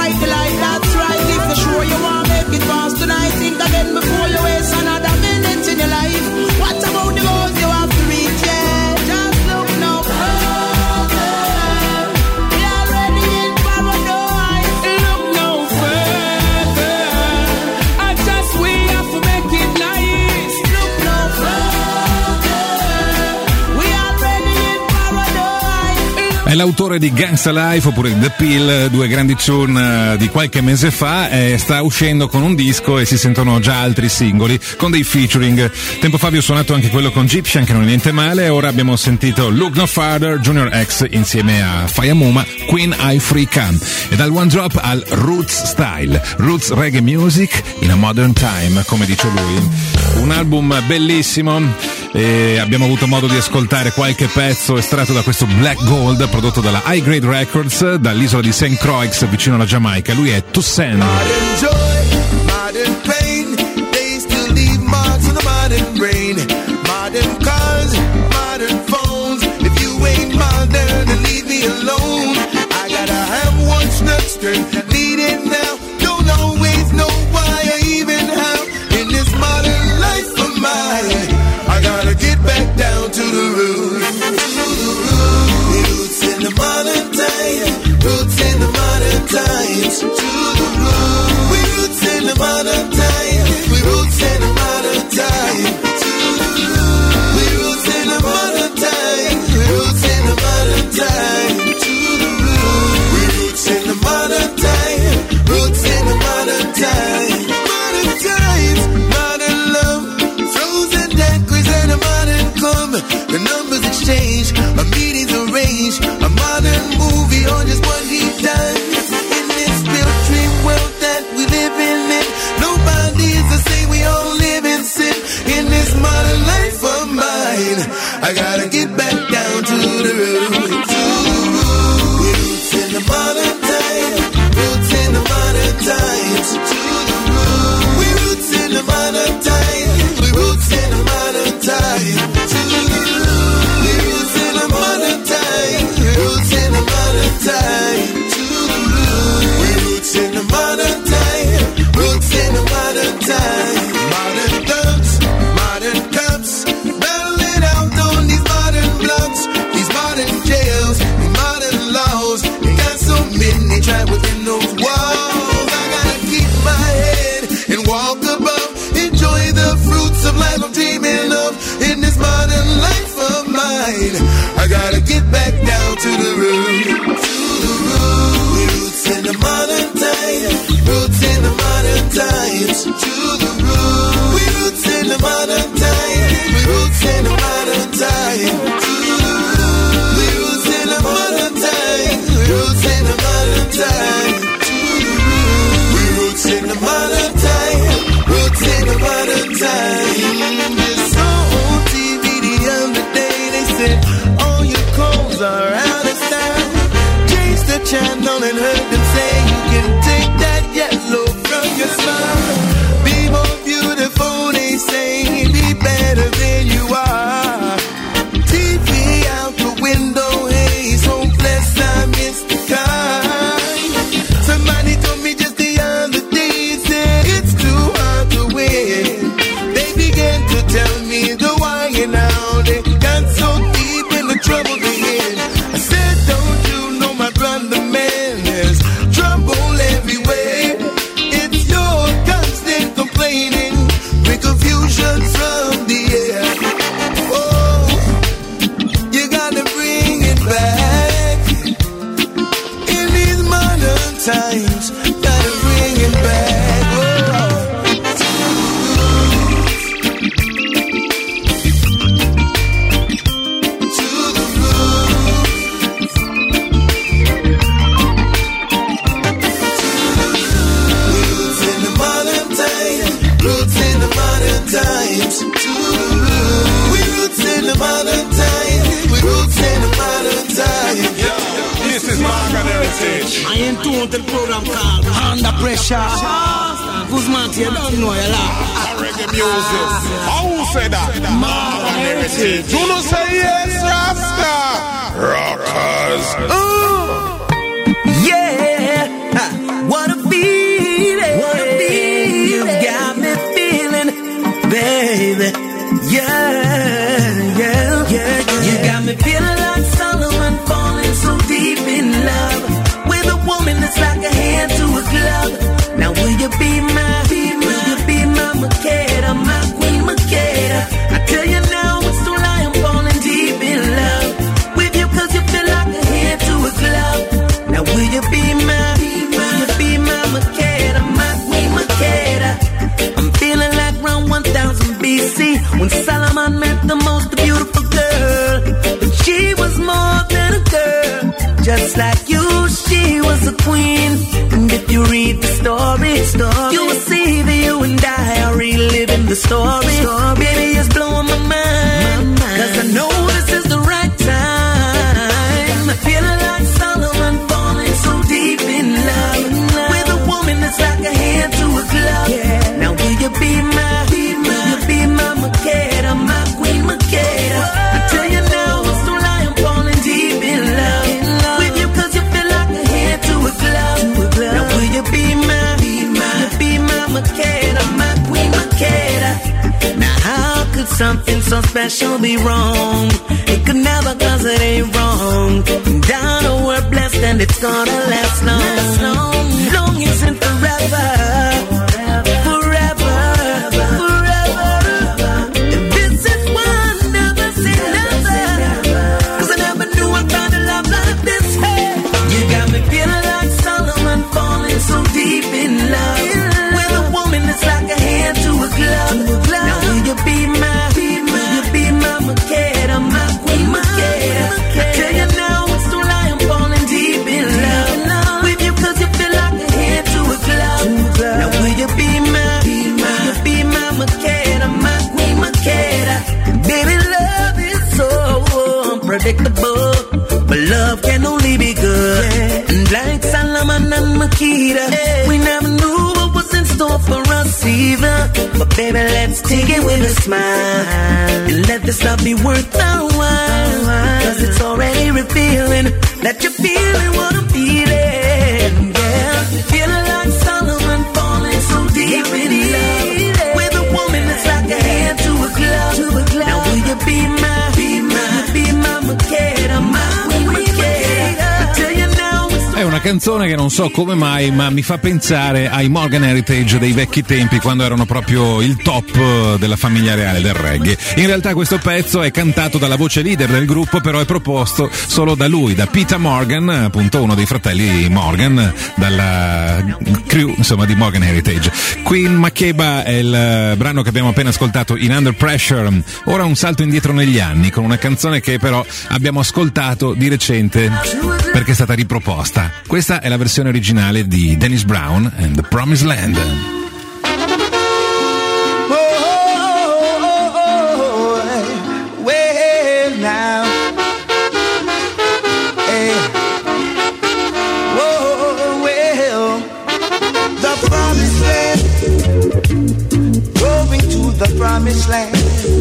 fight the light, that's right. If you're sure you want to make it fast tonight, think again before you waste another minute in your life. What about the goals you have to reach? Yeah, just look no further. We already in paradise. Look no further. I just we have to make it nice. Look no further. We already in paradise. È l'autore di Gangsta Life oppure The Pill, due grandi tune di qualche mese fa, e sta uscendo con un disco e si sentono già altri singoli con dei featuring. Tempo fa vi ho suonato anche quello con Gyptian, che non è niente male. Ora abbiamo sentito Look No Farther, Junior X insieme a Fayamuma, Queen Ifrica, e dal One Drop al Roots Style, Roots Reggae Music in a Modern Time, come dice lui. Un album bellissimo, e abbiamo avuto modo di ascoltare qualche pezzo estratto da questo Black Gold prodotto dalla High Grade Records dall'isola di Saint Croix vicino alla Giamaica. Lui è Toussaint. Modern joy, modern pain, they still leave marks on the modern brain. Modern cars, modern phones, if you ain't modern then leave me alone. I gotta have one snug string, need it now, don't always know why or even how. In this modern life of mine, I gotta get back down to the roots. Roots in the modern time, roots in the modern times. To the roots, we roots in the modern time, we roots in the modern time. To the roots, we roots in the modern time, we roots in the modern time. To the roots, we roots in the modern time, roots in the modern time. Modern times, modern love, frozen daiquiris and a modern come. The numbers exchange, a meetings arranged, a modern movie on just what he does. In this real dream world that we live in, nobody is the same, we all live in sin. In this modern life of mine, I gotta get back down to the roots. To the roots, roots in the modern time, roots in the modern times. To the roots, we roots in the modern time, we roots in the modern time. To the roots, we roots in the modern time, roots in the modern time. To the roots, we roots in the modern time, roots in the modern time. Modern thugs, modern cops, battling out on these modern blocks, these modern jails, and modern laws. They got so many trapped within those walls. I gotta keep my head and walk above, enjoy the fruits of life I'm dreaming of. In this modern life of mine, I gotta get back down to the roots. To the roots, roots in the modern time, roots in the modern times. To the roots, we roots in the modern time, we roots in the modern time. To the roots, we roots in the modern time, we roots in the modern time. To the roots, we roots in the modern time, roots in the modern time. This on T V the other day, they said all your clothes are out of style. Change the channel and heard them say you can take that yellow from your smile. Be more beautiful, they say, be better than you are. T V out the window, hey, so blessed I missed the car. Somebody told me just the other day, said it's too hard to win. They began to tell me the why and how they got so deep in the trouble they're in. I said, don't you know my brother, man, there's trouble everywhere. It's your constant complaining, bring confusion from the air. Oh, you gotta bring it back. In these modern times, gotta bring it back. Oh. Times to the roots. We roots in the modern time. We roots in the modern time. Yo, this is Margaret Heritage. I ain't doing the program called Under Pressure. Guzman, you don't know your lot. Reggae music. Who said that? Margaret Heritage. Do not say yes, Rasta. Rockers. Ooh. Yeah. just like you, she was a queen. And if you read the story, story you will see that you and I are reliving the story. story. Baby, it's blowing my mind, cause I know this is the right time. Feeling like Solomon, falling so deep in love with a woman that's like a hand to a glove. Yeah. Now will you be my, be my, will you be my Makeda, my queen Makeda? I tell you now, it's no lie, I'm falling deep in love, in love with you, cause you feel like a hand to a glove. To a glove. Now will you be my, be my, will you be my Makeda, my queen Makeda? Now how could something so special be wrong? It could never, cause it ain't wrong. And I know we're blessed and it's gonna last long. Last long, long isn't forever. Forever, forever. And this is one never say never. Cause I never knew I'd find a love like this. Hey, you got me feeling like Solomon, falling so deep in love with a woman that's like a hand to a glove. Now will you be my, be my, will you be my Makeda, my queen Makeda? I tell you now, it's no lie, I'm falling deep in love with you, cause you feel like a hand to a glove. Now will you be my, be my, will you be my Makeda, my queen Makeda? Baby, love is so unpredictable, but love can only be good. And like Solomon and Makeda, we never knew what was in store for us either. But baby, let's take it with a smile and let this love be worth our while. Cause it's already revealing that you're feeling what I'm feeling. Yeah, feeling like Solomon, falling so deep in love with a woman that's like a hand to a glove. Now will you be my, be my, be my Makeda, my queen Makeda? I tell you now, È una canzone che non so come mai, ma mi fa pensare ai Morgan Heritage dei vecchi tempi, quando erano proprio il top della famiglia reale del reggae. In realtà questo pezzo è cantato dalla voce leader del gruppo, però è proposto solo da lui, da Peter Morgan, appunto uno dei fratelli Morgan, dalla crew insomma di Morgan Heritage. Queen Makeba è il brano che abbiamo appena ascoltato in Under Pressure. Ora un salto indietro negli anni con una canzone che però abbiamo ascoltato di recente perché è stata riproposta. Questa è la versione originale di Dennis Brown and The Promised Land. The promised land.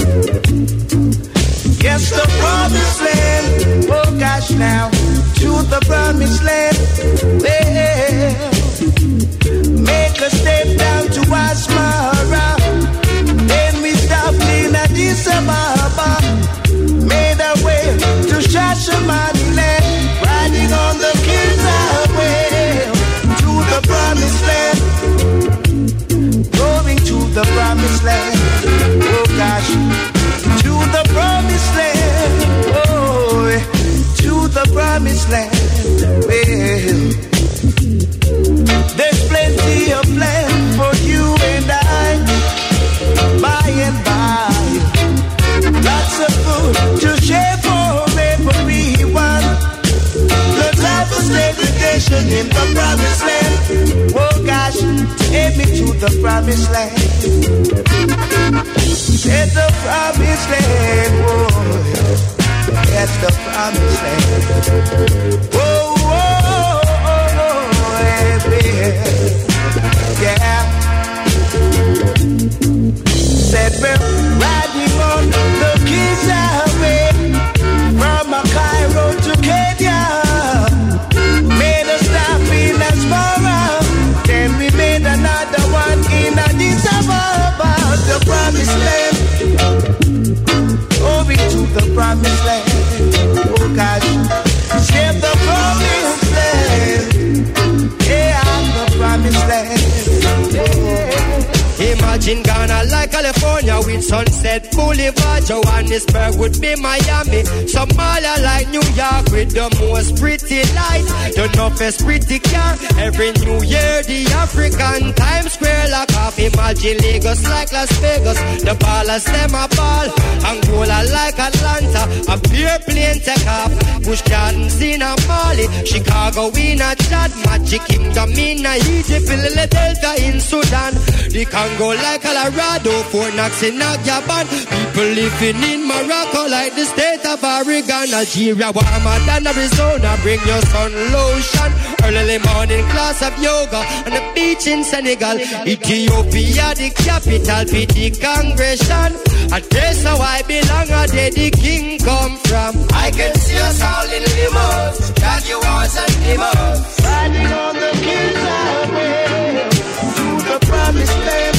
Yes, the promised land. Oh gosh, now to the promised land. Well, make a step down to Asmara. Then we stop in Addis Ababa. Made our way to Shashamani land. Riding on the King's Highway to the promised land. Going to the promised land. Oh gosh, to the promised land. Oh, to the promised land. Well, there's plenty of land for you and I, by and by. Lots of food to share for everyone. The type of segregation in the promised land. Oh gosh, take me to the promised land. It's the promised land, oh, that's the promised land. Oh, oh, oh, oh, yeah, yeah. Said we're riding on the King's Highway from Cairo to Kenya. Made a stop in Asmara, then we made another one in Addis Ababa. The promised land, going to the promised land. Oh gosh, share the promised land. Yeah, the promised land. Yeah. Imagine Ghana like California with Sunset Boulevard. Johannesburg would be Miami. Somalia like New York with the most pretty light. Don't know if it's pretty car. Every New Year, the African Times Square lock off. Imagine Lagos like Las Vegas. The ballers them a ball. Angola like Atlanta. A pure plane take off. Bush Gardens in a Mali. Chicago in a Chad. Magic Kingdom in a Egypt. Lily Delta in Sudan. The Congo like Colorado. Fort Knox in a Gabon. People living in Morocco like the state of Oregon. Algeria warmer than Arizona. Bring your sun lotion. Early morning class of yoga on the beach in Senegal. Ethiopia the capital be the congregation. And that's how I belong. And there the king come from. I can see us all in limos. Jaguars and limos. Riding on the hills highway to the promised land.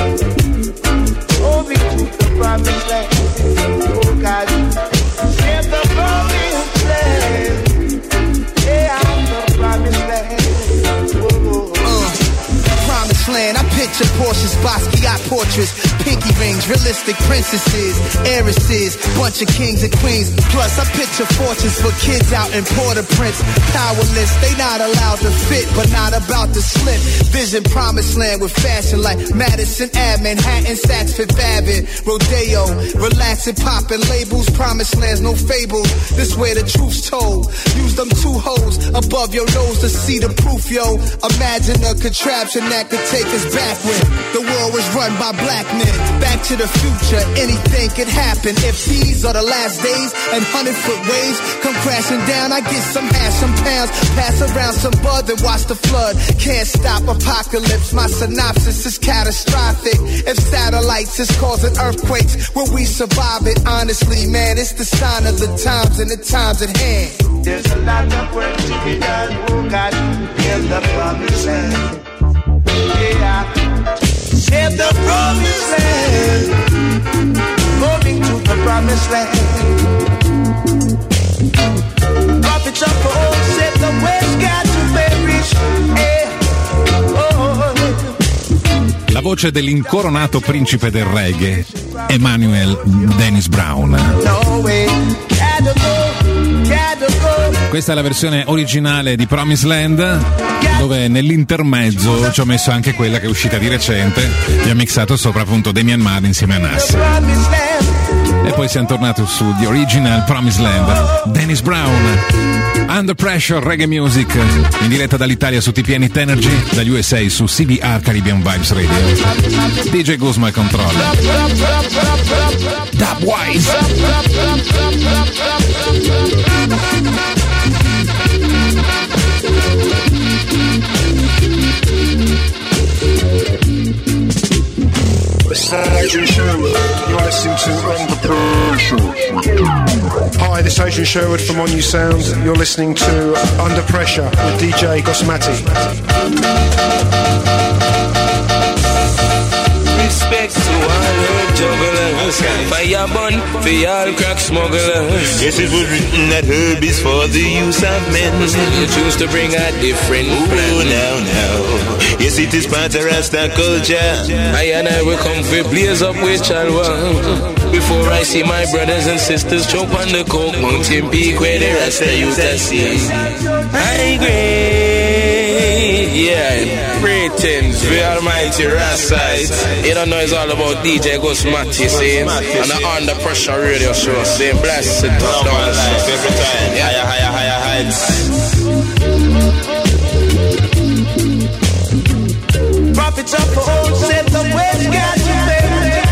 Moving to the promised land. Oh God, share the promised land. Yeah, I'm the promised land. Oh, uh, promised land. I picture Porsches, Basquiat portraits, pinky rings, realistic princesses, heiresses, bunch of kings and queens. Plus, I picture fortunes for kids out in Port-au-Prince. Powerless, they not allowed to fit, but not about to slip. Vision promised land with fashion like Madison Ave, Manhattan, Saks Fifth Avenue, Rodeo, relaxing, popping labels. Promised lands, no fables. This way the truth's told. Use them two hoes above your nose to see the proof, yo. Imagine a contraption that could take us back when the world was run by black men. Back to the future, anything could happen. If these are the last days and hundred foot waves come crashing down, I get some hash, some pounds, pass around some bud and watch the flood. Can't stop apocalypse, my synopsis is catastrophic. If satellites is causing earthquakes, will we survive it? Honestly, man, it's the sign of the times and the times at hand. There's a lot of work to be done, oh God, in the promised land. Yeah, in the promised land, moving to the promised land. Prophets of old said the west got to perish. Yeah. Oh. La voce dell'incoronato principe del reggae, Emmanuel Dennis Brown. No way, gotta go, gotta go. Questa è la versione originale di Promised Land, dove nell'intermezzo ci ho messo anche quella che è uscita di recente, mi ha mixato sopra appunto Damian Marley insieme a Nas. E poi siamo tornati su The Original Promised Land. Dennis Brown, Under Pressure Reggae Music, in diretta dall'Italia su T P N Hit Energy, dagli U S A su C B R Caribbean Vibes Radio. D J Guzma controlla. Dubwise. Adrian Sherwood, you're listening to Under Pressure. Hi, this is Adrian Sherwood from On You Sound. You're listening to Under Pressure with D J Gosmati. Respect to all her jugglers, fire bun for all crack smugglers. Yes, it was written that herb is for the use of men. You choose to bring a different plan. Oh, now, now. Yes, it is part of Rasta culture. I and I will come for blaze up with Chalwa. Before I see my brothers and sisters choke on the coke mountain peak where the Rasta youth I see. High grade, yeah, greetings, the almighty Rasta. You don't know it's all about D J Gosmati, see, and the Under Pressure radio show, see, blessed to top down life every time, yeah. Higher, higher, higher heights. Prophets of old said the west got to pay.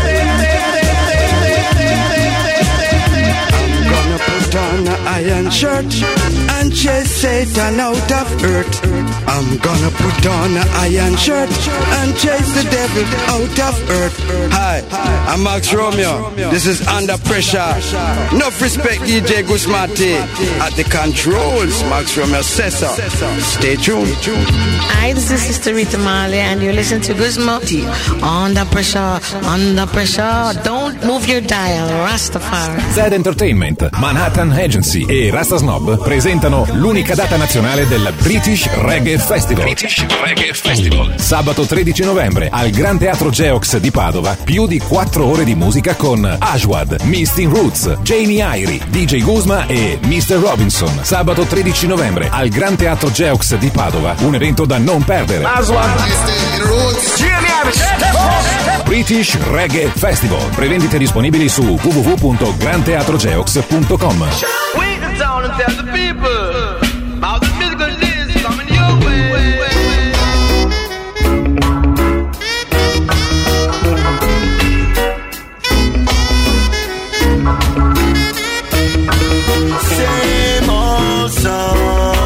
I'm gonna put on an iron shirt and chase Satan out of earth. I'm gonna put on an iron shirt and chase the devil out of earth. Hi, I'm Max Romeo. This is Under Pressure. Enough respect, D J Gusmati. At the controls, Max Romeo says so. Stay tuned. Hi, this is Sister Rita Marley, and you listen to Gusmati. Under Pressure, Under Pressure. Don't move your dial, Rastafari. Zed Entertainment, Manhattan Agency e Rasta Snob presentano l'unica Unica data nazionale del British Reggae Festival. British Reggae Festival. Sabato tredici novembre al Gran Teatro Geox di Padova, più di quattro ore di musica con Ashwad, Misty Roots, Jamie Irie, D J Guzma e mister Robinson. Sabato tredici novembre al Gran Teatro Geox di Padova, un evento da non perdere. British Reggae Festival. Prevendite disponibili su w w w punto gran teatro geox punto com. We the town and tell the people about the musical news coming your way. Same old song.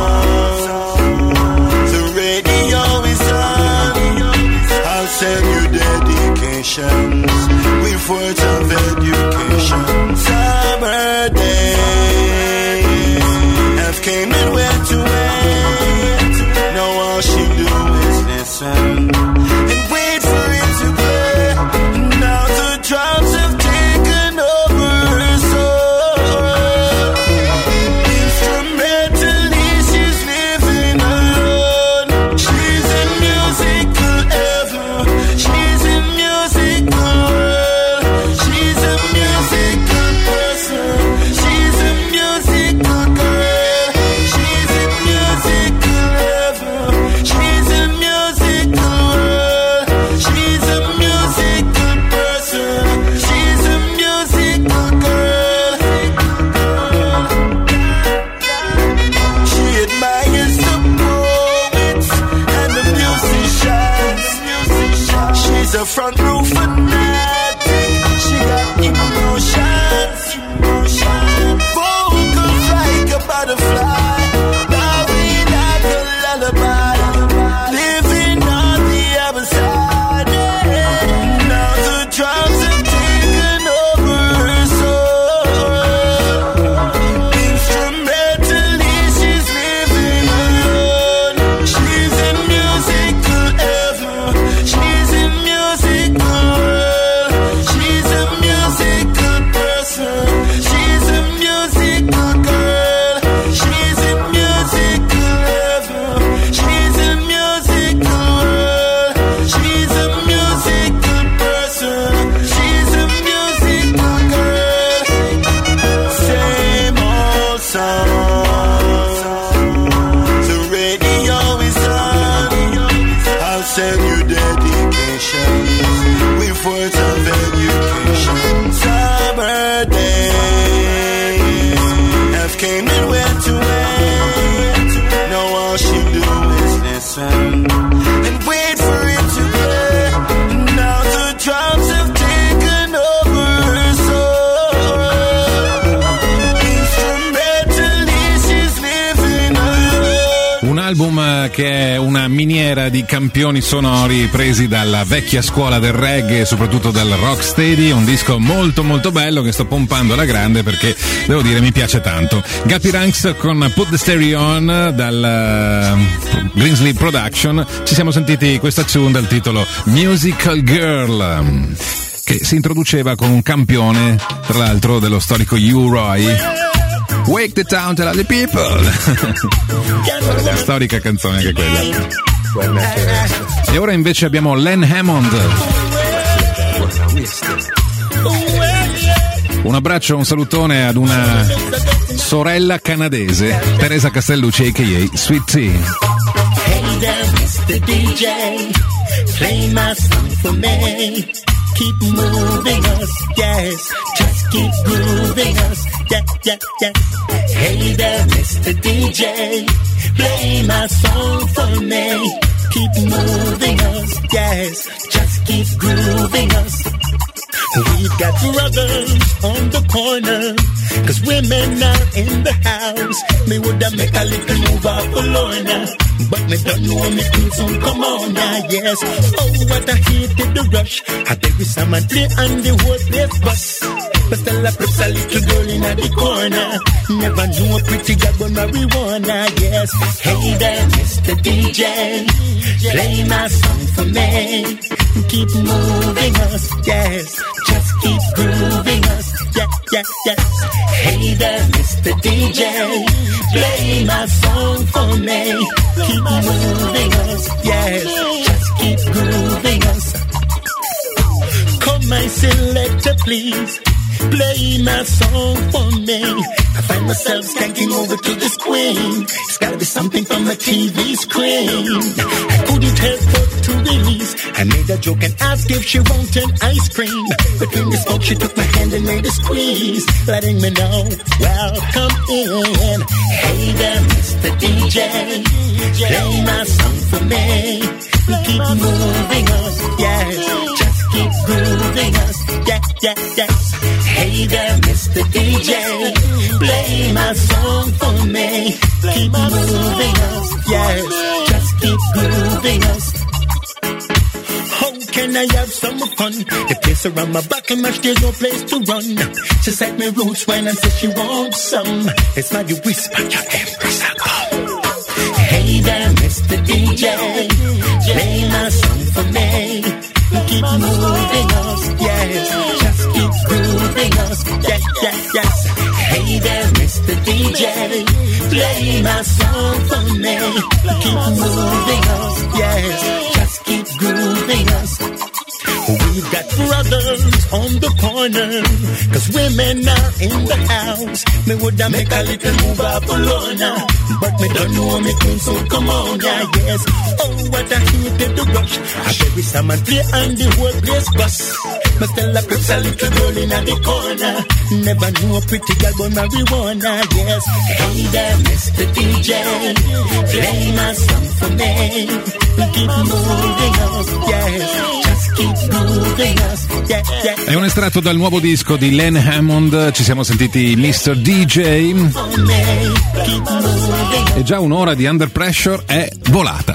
The radio is on. I'll send you dedications with words of education. Summer days have came and went away. Now all she do is listen and wait for it to play. Now the drums have taken over her soul. Instrumentally she's living alone. She's in musical heaven. She's in musical world. She's a musical person. She's a musical girl. She's in musical heaven. She's a musical world. She's a musical person. She's a musical girl. She admires the poets and the musicians. She's a front row fanatic. She got emotions. Vocals like a butterfly. Bowing like a lullaby. Living on the other side. Now the drums have taken over her soul. Instrumentally she's living alone. She's in musical heaven. She's in musical world. She's a musical person. She's a musical girl. She's in musical heaven. She's a musical world. She's a musical person. She's a musical girl. Same old song. The radio is on. I'll send you dedications with words of education. Summer days have came and went away. Now all she do is listen and wait for it to play. Now the drums have taken over her soul. Instrumentally she's living alone. Un album che è una miniera di campioni sonori presi dalla vecchia scuola del reggae e soprattutto dal rocksteady, un disco molto molto bello che sto pompando alla grande perché devo dire mi piace tanto. Guppy Ranks con Put the Stereo On dal uh, Greensley Production. Ci siamo sentiti questa tune dal titolo Musical Girl, che si introduceva con un campione tra l'altro dello storico U-Roy, Wake the Town, Tell the People. La storica canzone anche quella. E ora invece abbiamo Len Hammond. Un abbraccio, un salutone ad una sorella canadese, Teresa Castellucci a k a. Sweet Tea. Hey there, mister D J, play my song for me. Keep moving us, yes, just keep grooving us, yeah, yeah, yeah. Hey there, mister D J, play my song for me. Keep moving us, yes, just keep grooving us. We've got brothers on the corner, cause women are in the house. Me woulda make a little move off alone now, but me don't know me things won't come on now, yes. Oh, what a hit did the rush. I there is some man play and the whole place bust. But still I press a little girl in the corner. Never knew a pretty girl but marijuana, yes. Hey there, mister D J, play my song for me. Keep moving us, yes, just keep grooving us. Yeah, yeah, yeah. Hey there, Mister D J, play my song for me. Keep moving us, yes, just keep grooving us. Come my selector, please. Play my song for me. I find myself skanking over to the screen. It's gotta be something from a T V screen. I couldn't help but to release. I made a joke and asked if she wanted ice cream. Between the smoke, she took my hand and made a squeeze, letting me know, welcome in. Hey there, Mister D J, play my song for me. We keep moving us, yes, just keep grooving us, yeah, yeah, yes. Hey there, Mister D J, play my song for me. Keep moving us, yes, just keep grooving us. How can I have some fun? The place around my back and mash, there's no place to run. She said me roots when and said she wants some. It's not the whisper, your empress I come. Hey there, Mister D J, play my song for me. Keep moving us, yes, just keep grooving us, yes, yes, yes. Hey there, Mister D J, play my song for me. Keep moving us, yes, just keep grooving us. We've got brothers on the corner, cause women are in the house. Me woulda make a little move up alone, but me don't know me queen, so come on, yeah, yes. Oh, what I hated the rush. I bury some and play and the whole place bust. But still I creeps a little girl in the corner. Never knew a pretty girl but marijuana, yes. Hey there, Mister D J, play my song for me. Keep moving us, yes, just keep moving us, yeah, yeah. È un estratto dal nuovo disco di Len Hammond, ci siamo sentiti mister D J. E già un'ora di Under Pressure è volata.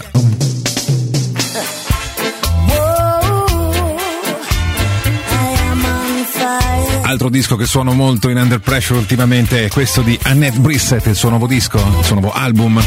Altro disco che suono molto in Under Pressure ultimamente è questo di Annette Brissett, il suo nuovo disco, il suo nuovo album.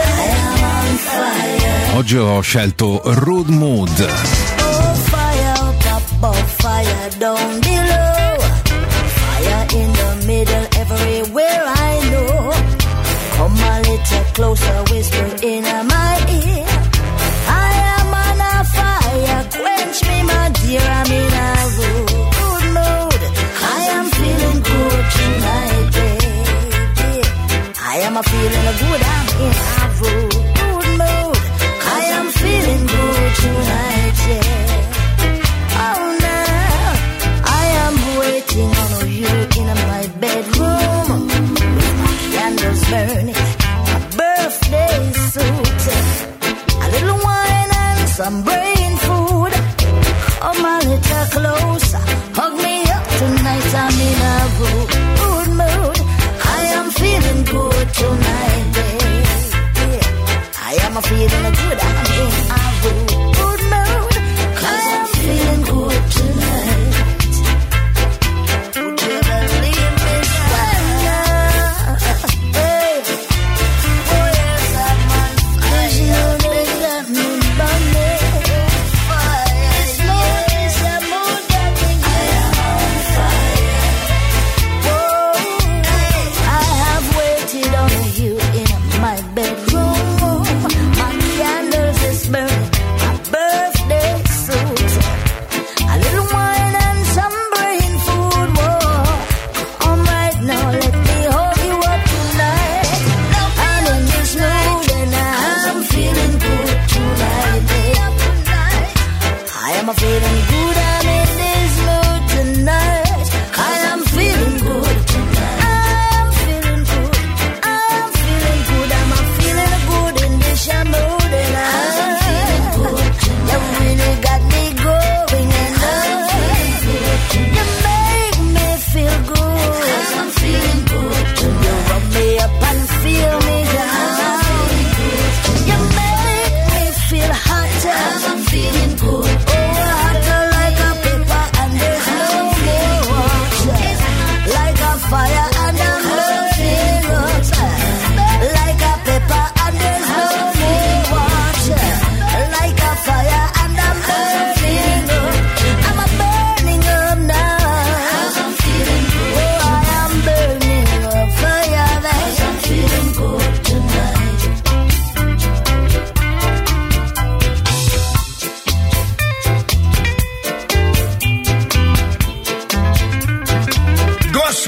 Oggi ho scelto Rude Mood. Oh, fire up above, fire down below. Fire in the middle, everywhere I know. Come a little closer, whisper in my ear. I am on a fire, quench me, my dear, I'm in a rude mood. I am feeling good tonight, baby. I am a feeling good, I'm in a rude mood. I am feeling good tonight, yeah. Oh, now I am waiting on you in my bedroom with my candles burning, my birthday suit, a little wine and some brain food. Come a little closer, hug me up tonight. I'm in a good, good mood. I am feeling good tonight, baby. I am feeling good. I'm in a good, good mood. Cause I'm feeling good tonight. Would you believe me? Well, hey. Oh yes, I'm on fire. There's no need that me burning. There's no need that mood that me I am on fire. Oh, I have waited on you in my bedroom. My candles is burning, my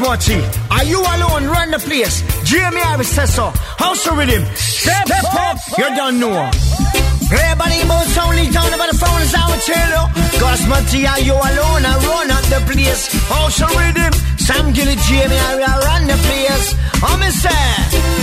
Smarty, are you alone run the place? Jamie Harris says so. House of rhythm. Step, Step up, you don't know. Everybody moves only down about the phone is our channel. Cause Smarty, are you alone? I run up the place. House of rhythm. Sam Gilly, Jamie Harris, I run the place. I'm a sad.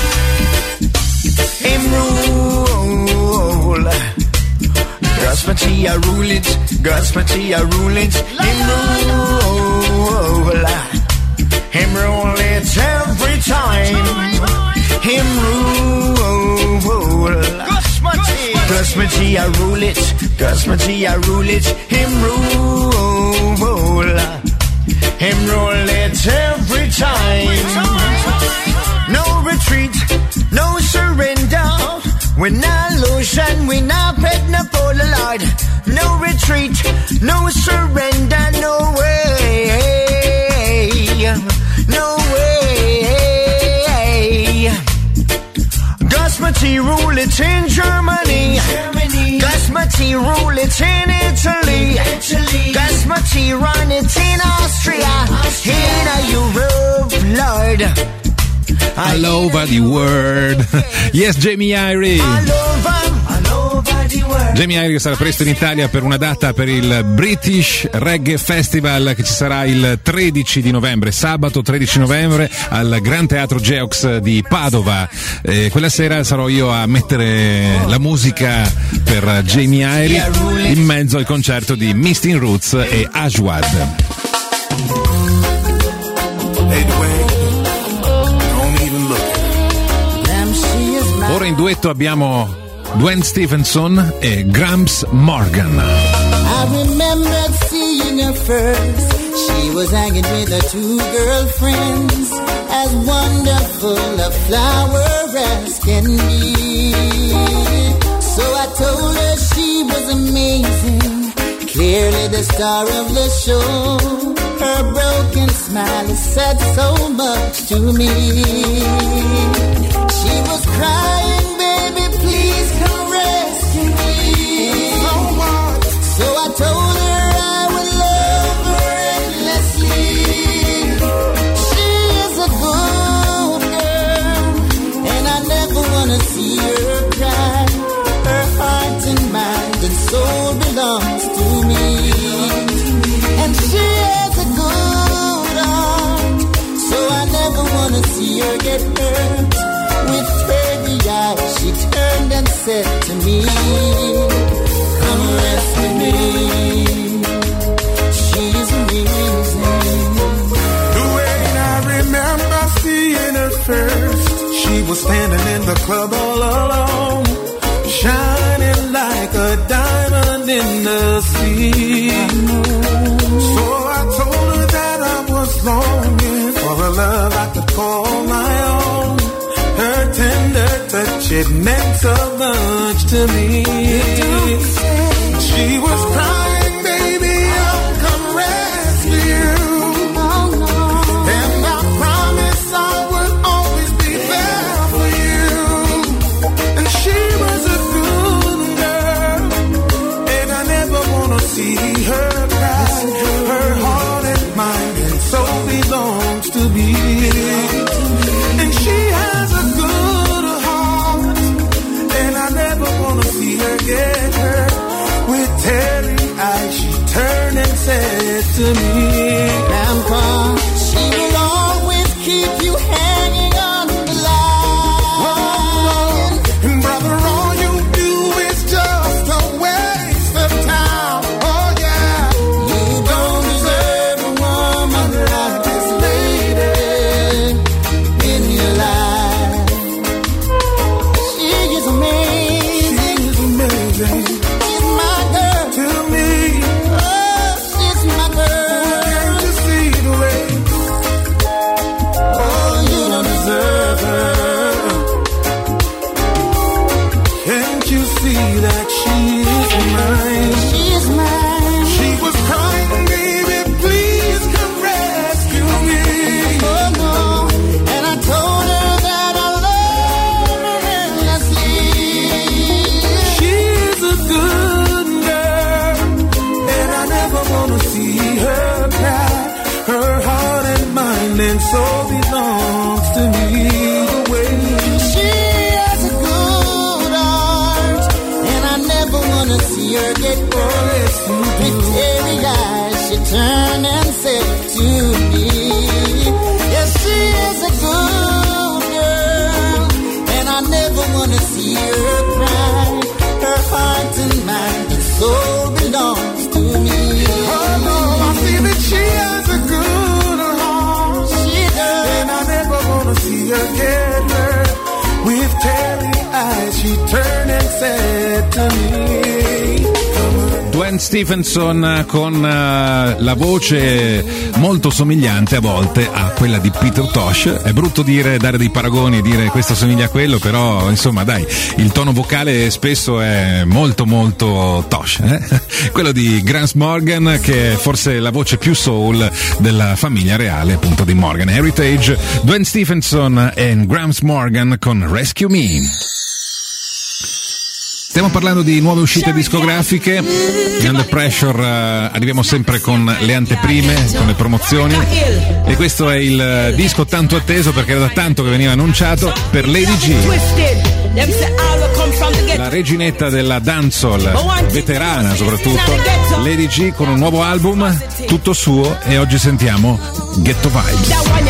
Him rule. Smarty, I rule it. Smarty, I rule it. Him rule. Him rule it every time. Him rule. Gusmati, I rule it. Gusmati, I rule it. Him rule. Him rule it every time. No retreat, no surrender. We not lose and we not beg no Polaroid. No retreat, no surrender, no way. No way. Gusmati rule it in Germany. Germany. Gusmati rule it in Italy. Italy. Gusmati run it in Austria. Austria. In Europe, Lord. All over the world. Yes, Jamie Irie. All over, all over the world. Jamie Irie sarà presto in Italia per una data per il British Reggae Festival che ci sarà il tredici di novembre, sabato tredici novembre al Gran Teatro Geox di Padova. Eh, quella sera sarò io a mettere la musica per Jamie Irie in mezzo al concerto di Misting Roots e Ashwad. Ora in duetto abbiamo Gwen Stevenson e Gramps Morgan. I remember seeing her first. She was hanging with her two girlfriends, as wonderful a flower as can be. So I told her she was amazing, clearly the star of the show. Her broken smile has said so much to me. She was crying, baby, please come rescue me. So I told her I would love her endlessly. She is a good girl, and I never wanna see her cry. Her heart and mind and soul belongs to me. And she has a good heart, so I never wanna see her get hurt. With baby eyes, she turned and said to me, come rest with me. She's amazing. The way I remember seeing her first, she was standing in the club all alone, shining like a diamond in the sea. So I told her that I was longing for a love I could call my own. Her tender touch, it meant so much to me. She was crying, baby, I'll come rescue you. And I promise I would always be there for you. And she was a good girl, and I never wanna see her cry. Her heart and mind and soul belongs to me. And she has a good heart, and I never wanna see her get hurt. With teary eyes, she turned and said to me, Grandpa, she will always keep you hanging on the line. And brother, all you do is just a waste of time. Oh yeah, you don't deserve a woman like this lady in your life. She is amazing. She is amazing. She's my girl. To me, oh, she's my girl. Can't you see the way? Oh, you don't deserve her. Can't you see that she is mine? She is mine. She was crying, baby, please come rescue me. Oh no, and I told her that I love her endlessly. She is a good girl, and I never wanna see her cry. Her heart and mind and soul her get worse. With teary eyes she turned and said to me, yes, she is a good girl, and I never want to see her cry. Her heart and mind and soul belongs to me. Oh no, I feel that she has a good heart, she does, and I never want to see her get hurt. With teary eyes she turned and said to me. Dwayne Stevenson con uh, la voce molto somigliante a volte a quella di Peter Tosh. È brutto dire, dare dei paragoni e dire questo somiglia a quello, però insomma dai, il tono vocale spesso è molto molto Tosh, eh? Quello di Grams Morgan, che è forse la voce più soul della famiglia reale appunto di Morgan Heritage. Dwayne Stevenson e Grams Morgan con Rescue Me. Stiamo parlando di nuove uscite discografiche. Under Pressure uh, arriviamo sempre con le anteprime, con le promozioni, e questo è il disco tanto atteso perché era da tanto che veniva annunciato per Lady G, la reginetta della dancehall, veterana soprattutto. Lady G con un nuovo album tutto suo, e oggi sentiamo Ghetto Vibes.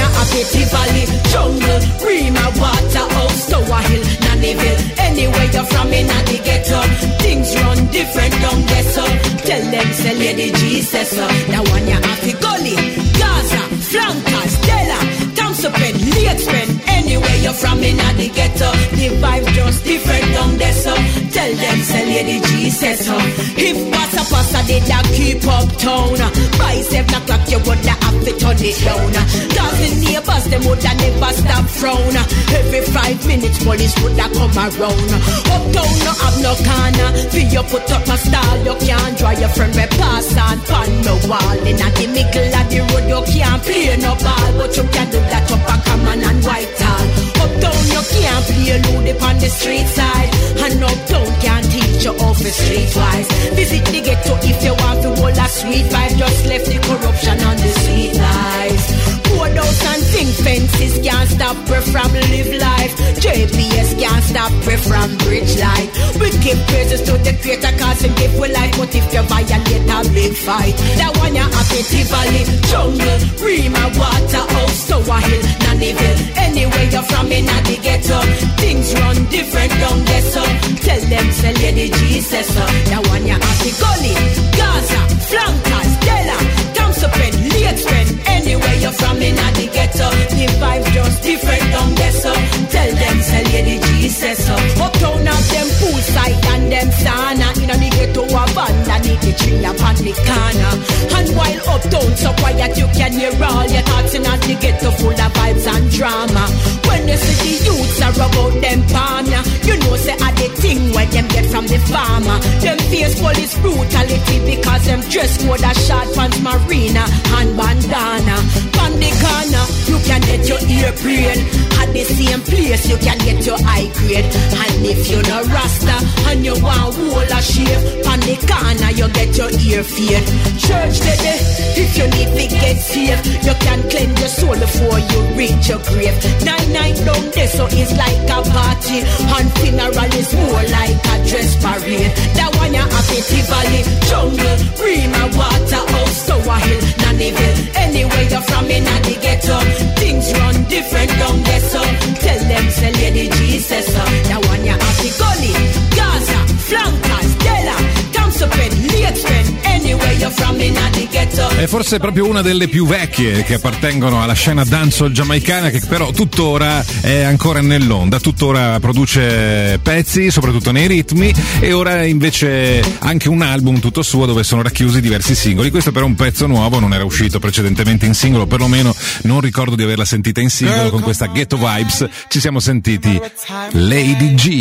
Anyway, you're from in the ghetto, things run different, don't get so. Tell them, say Lady G says so. That one you have to gully, Gaza, Flankers, Stella, Thompson, Lakespen. Anyway, you're from in the ghetto, the vibe just different, don't get so. Tell them, say Lady G says so. If passa passa did that keep up town, by seven o'clock you would have to turn it down. Dozen neighbors, them would never stop frown. Every five minutes police would have come around. Uptown no have no corner, for you put up my stall, you can't draw your friend with pass and pan no wall. In at the middle of the road you can't play no ball, but you can do that up a common and white tall. Uptown you can't play load upon the street side, and uptown can't teach you off the streetwise. Visit the ghetto if you want to hold a sweet vibe, just left the corruption on the street lies. Courthouse and think fences can't stop her from live life. J P S can't stop her from bridge light. We give praises to the creator cause him give we life, but if you violate a big fight, that one you have to Tivoli, jungle, Rima, water, house, Tower Hill, Nannyville. Anyway you're from in the ghetto, things run different, don't get so. Tell them say Lady G says so. That one you have to gully, Gaza, Flankers, Della, Thompson, Lakespen. Anyway you're from in the ghetto, the vibe just different, don't get so. Tell them say Lady G says so. Uptown of them poolside and them sauna, in the ghetto abandon it, the tree upon the corner. And while uptown so quiet you can hear all your thoughts in the ghetto full of vibes and drama. When you see the youths are about them palm, you know say are the thing where them get from the farmer. Them face police brutality because them dress code a short pants marina and bandana. On the corner you can get your ear brain, at the same place you can get your eye grade. And if you're not rasta and you want whole a shave, on the corner you get your ear fade. Church today, if you need to get saved, you can cleanse your soul before you reach your grave. Nine night down there so it's like a party, and funeral is more like a dress parade. That one you have to Tivoli, jungle, Rima, water, house, Tower Hill, Nannyville. Anyway you're from in the ghetto, things run different, don't get so. Tell them say Lady G says so. That one you have to gully, Gaza, Flankers, Della, Thompson, Lakespen. Anyway you're from in the ghetto. È forse proprio una delle più vecchie che appartengono alla scena dancehall giamaicana, che però tuttora è ancora nell'onda, tuttora produce pezzi, soprattutto nei ritmi, e ora invece anche un album tutto suo dove sono racchiusi diversi singoli. Questo però è un pezzo nuovo, non era uscito precedentemente in singolo, perlomeno non ricordo di averla sentita in singolo. Con questa Ghetto Vibes ci siamo sentiti Lady G.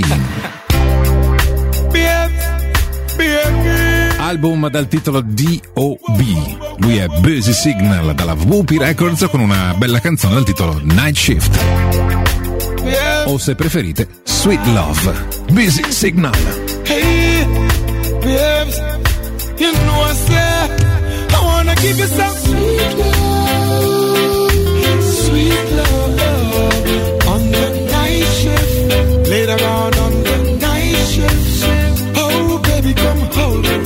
Album dal titolo D O B. Lui è Busy Signal dalla W P Records, con una bella canzone dal titolo Night Shift, o se preferite Sweet Love. Busy Signal. Hey, babes, you know I said I wanna give you some sweet love, sweet love on the night shift, later on on the night shift. Oh baby, come hold me.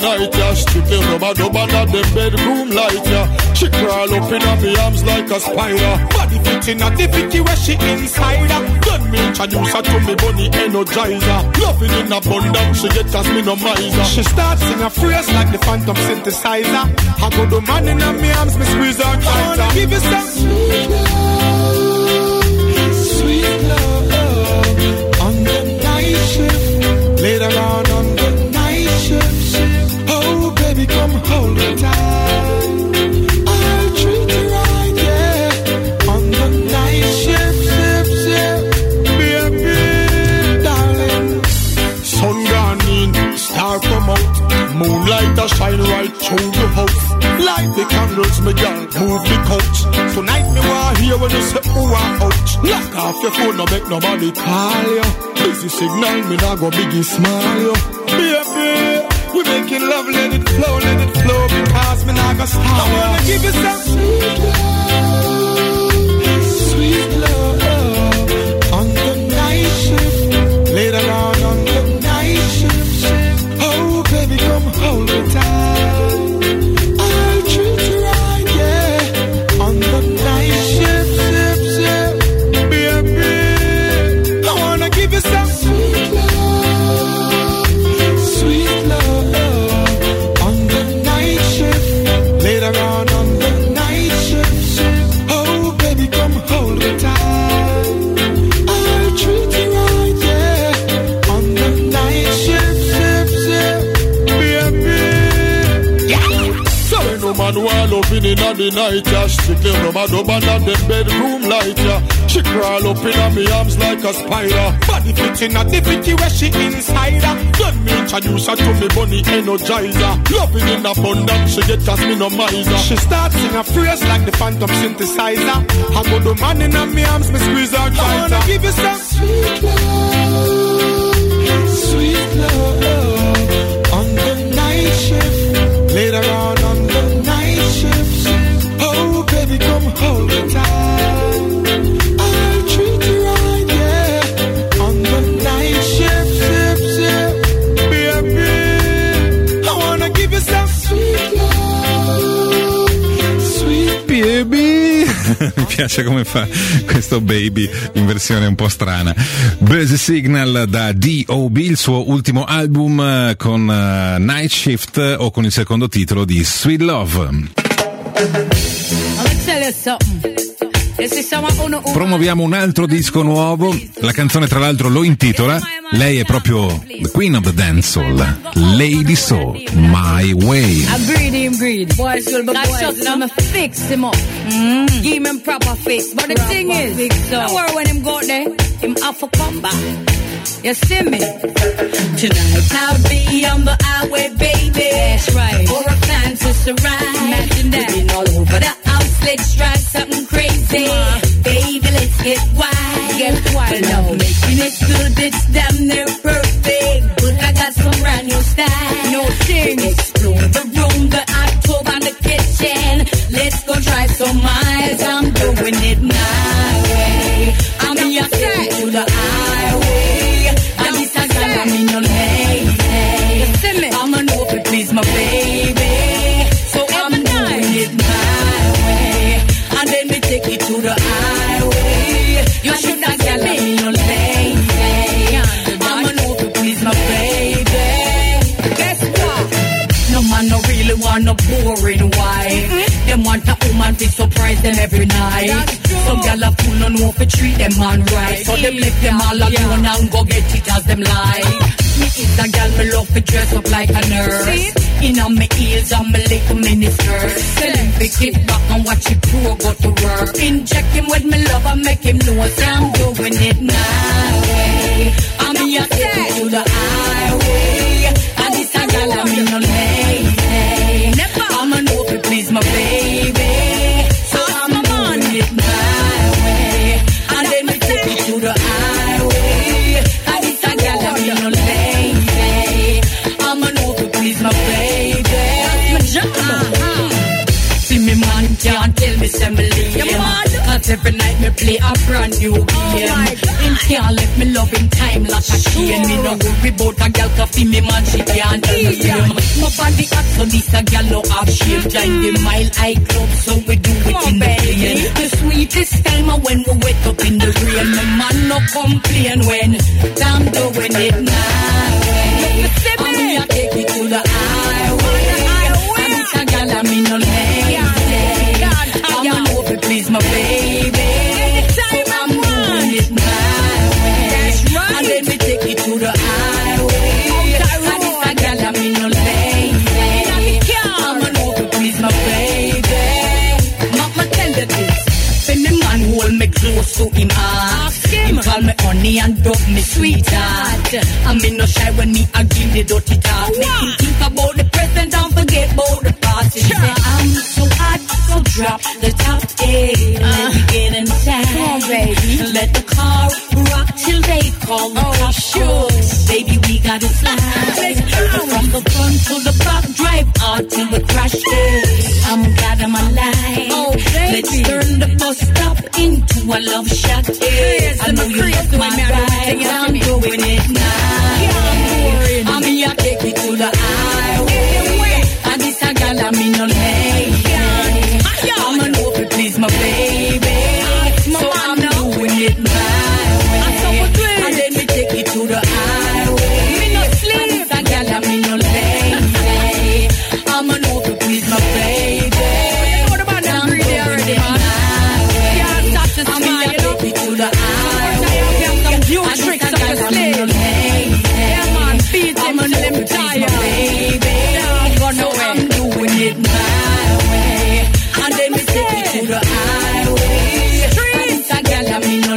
night, yeah. Strictly rubber dub under the bedroom light, yeah. She crawl up in my arms like a spider. Body fit in a difficulty where she inside her. Then me introduce her to me bunny energizer. Loving in abundance, she get as me no miser. She starts sing a phrase like the phantom synthesizer. I go the man in my arms, me squeeze her tighter. I wanna give you some sweet love, sweet love. On the night shift, later on on the night shift. Oh baby, come hold me tight. I'll treat you right, yeah. On the night shift, shift, shift. Baby, darling. Sun gone in, star come out. Moonlight a shine right through the house. Light the candles, me girl, move the couch. Tonight me want hear when you say ooh ah ouch. Lock off your phone, no make nobody call you. Busy signal, me nah go biggie smile you. Baby, we making love, let it flow, let it flow. Because me nah go stop. I wanna give you some sweet love, sweet love. On the night shift, later on on the night shift. Oh baby, come hold me tight. I'll treat you right, yeah. On the night shift, shift, shift. Baby, I wanna give you some sweet love, sweet love. On the night shift, later on on the night shift. Oh baby, come hold me tight. I'll treat you right, yeah. On the night shift, shift, shift. Baby, yeah. So ain't no man who loving in the night, yeah. Strictly rubber dub under the bedroom light, yeah. She crawl up in my arms like a spider. Body fit in a difficulty where she inside her. Then me introduce her to me bunny energizer. Loving in abundance, she get as me no miser. She starts sing a phrase like the phantom synthesizer. I go the man in my arms, me squeeze her tighter. I wanna give you some sweet love, sweet love. On the night shift, later on on the night shift. Oh baby, come hold me tight. I'll treat you right, yeah. On the night shift, shift, shift. Baby, I wanna give you some sweet love, sweet baby. Mi piace come fa questo baby in versione un po' strana. Buzz Signal da D O B, il suo ultimo album con uh, Night Shift, o con il secondo titolo di Sweet Love. Promuoviamo un altro disco nuovo. La canzone tra l'altro lo intitola, lei è proprio the queen of the dancehall, Lady Soul, My Way. I breed him, breed. Boys will be boys. I shut him, fix him up. Mm. Give him proper fix. But the proper thing is, I worry when him go there, him have to come back. You see me? Tonight I'll be on the highway, baby. That's right. For a fantasy ride. Imagine that. We've been all over the house. Let's try something crazy. Uh, baby, let's get wild. Get wild now. Making it good, it's damn near perfect. But I got some brand new style. No thing. Explore the room, the hot tub and the kitchen. Let's go drive some miles. I'm doing it my way. I'm here to the highway. I'm in your lady. I'm an open, please, my baby. So I'm doing it my way. And then we take it to the highway. You should not get me in your lady. I'm an open, please, my baby. Guess what? No man no really want no boring wife. Mm-hmm. Them want a woman to surprise them every night. Some gyal a fool no know if treat them man right. So them left them all alone yeah. and go get it as them like. Me is a gyal me love to dress up like a nurse. In on me heels and me little mini skirt. Tell him to kick back and watch it grow go to work. Inject him with me love and make him know I'm doing it my way. I'm here to take you to the highway. And this a gyal I'm in no lady. I'm an open please my baby. So I'm doing it my way. And then we take it to the highway. And this a gyal I'm in no lady. I'm an open please my baby. That's my job. Uh-huh. See me man can't tell me say me leave. Cause every night me play a brand new game. Him can't let me love in time like a chain. Me no worry about a girl coffee me man she can't tell me same. My body hot so this a girl no have shape. Join the Mile High Club so we do it in the rain. The sweetest time of when we wake up in the rain. My man no complain when I'm doing it my way. And me a take it to the highway. And this a girl I me no lazy. I'm a know if please my baby. So I'm doing it my way. And then me take it to the highway. And this a girl I me no lazy. I'm a know if please my baby. Mama tell you this. When the man hold me close to him heart. Him call me honey and dub me sweetheart. I me no shy when me a give the dirty talk. Make him think about the present and forget about the past. He say I'm so hot, so drop the top. Hey, let me get inside. Come on, baby. Let the car rock till they call the oh, sure. Baby, we gotta slide. From the front to the back, drive out till we crash. I'm glad I'm alive. Oh, let's turn the bus stop into a love shack. Hey, I know you love my ride. I'm doing it now. I'm here, take it to the highway. And this a gal I'm in no lane. I'm an open, please, my baby. So I'm doing it my way. And then we take it to the highway. Me no sleep. And this a gal I'm in no lane. I'm an open, please, my baby. I'm doing it my way. I'm here, take it to the highway. You tricks up the slave. Yeah, man, feed them and let me tired. So I'm doing it my way. And then we take it to the highway. And it's a girl I'm in no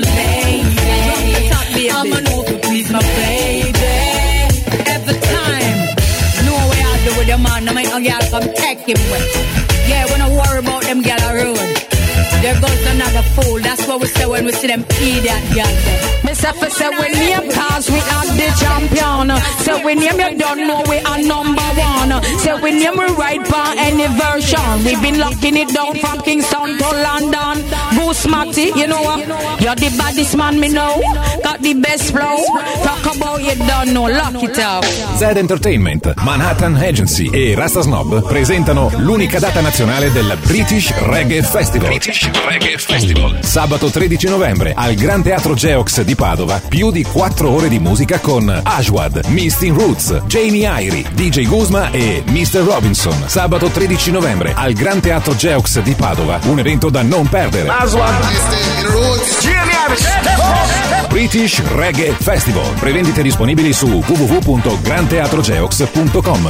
lazy. I'm an open, please, my baby. Every time, know where I do with the man, I make a girl come take him with. Yeah, we don't worry about them girl around. There goes another fool. That's what we say when we see them idiot girl there. Myself say we name cause we are the champion. Say we name you don't know we are number one. Say we name we right for any version. We've been locking it down from Kingston to London. Goose Matty, you know what? You're the baddest man me know. Got the best flow. Talk about you don't know. Lock it up. Zed Entertainment, Manhattan Agency e Rasta Snob presentano l'unica data nazionale del British Reggae Festival. British Reggae Festival. Sabato tredici novembre al Gran Teatro Geox di Padova, più di quattro ore di musica con Ashwad, Misting Roots, Jamie Irie, D J Guzma e mister Robinson. Sabato tredici novembre al Gran Teatro Geox di Padova, un evento da non perdere. Ashwad, British Reggae Festival. Prevendite disponibili su w w w punto gran teatro geox punto com.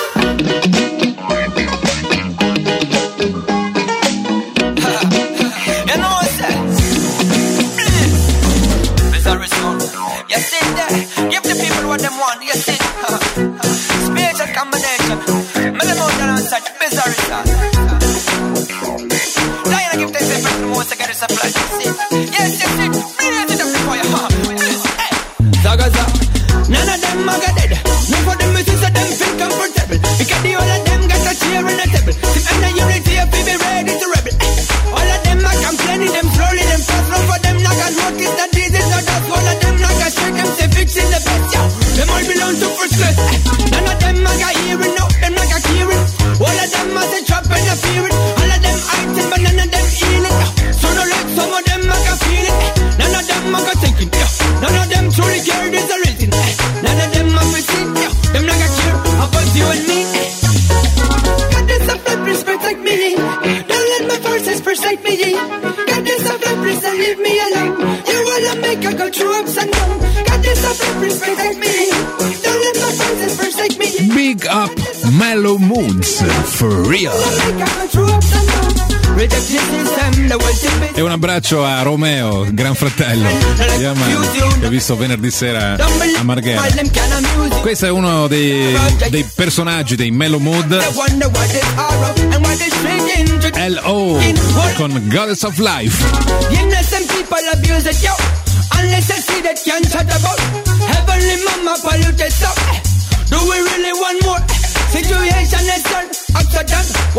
Give the people what them want, you see. Spiritual combination. Make them out there and such bizarre stuff. Now you give them the best most to get a supply, you see. Yes, yes, yes. Bring it to them before you have. Hey. Zagaza. None of them are dead. None of them is so them feel comfortable. Because the all of them got a chair and a table. If I'm not unity, if we be ready to rebel. All of them are complaining, them slowly, them fast. None for them not gonna notice that this is not us. All of them not gonna shake them, say fixing the best, yo. Them all belong to first class. None of them are gonna hear it, no, them not gonna hear it. All of them are the trap and the fear it. All of them item, but none of them heal it. So no let some of them are gonna feel it. None of them are gonna think it, yo. None of them truly care, this a real thing. None of them are missing, yo. Them not gonna care about you and me. God is a flip, respect like me. Don't let my forces forsake me. God is a flip, please don't leave me alone. You wanna make I go through ups and downs. God is a flip, respect like me. Don't let my forces forsake me. Big up Mellow Moods, for real. E un abbraccio a Romeo, gran fratello, che ho visto venerdì sera a Marghera. Questo è uno dei, dei personaggi dei Mellow Mood, L O con Goddess of Life. Do we really want more? Situation is done, upside down. Once we hit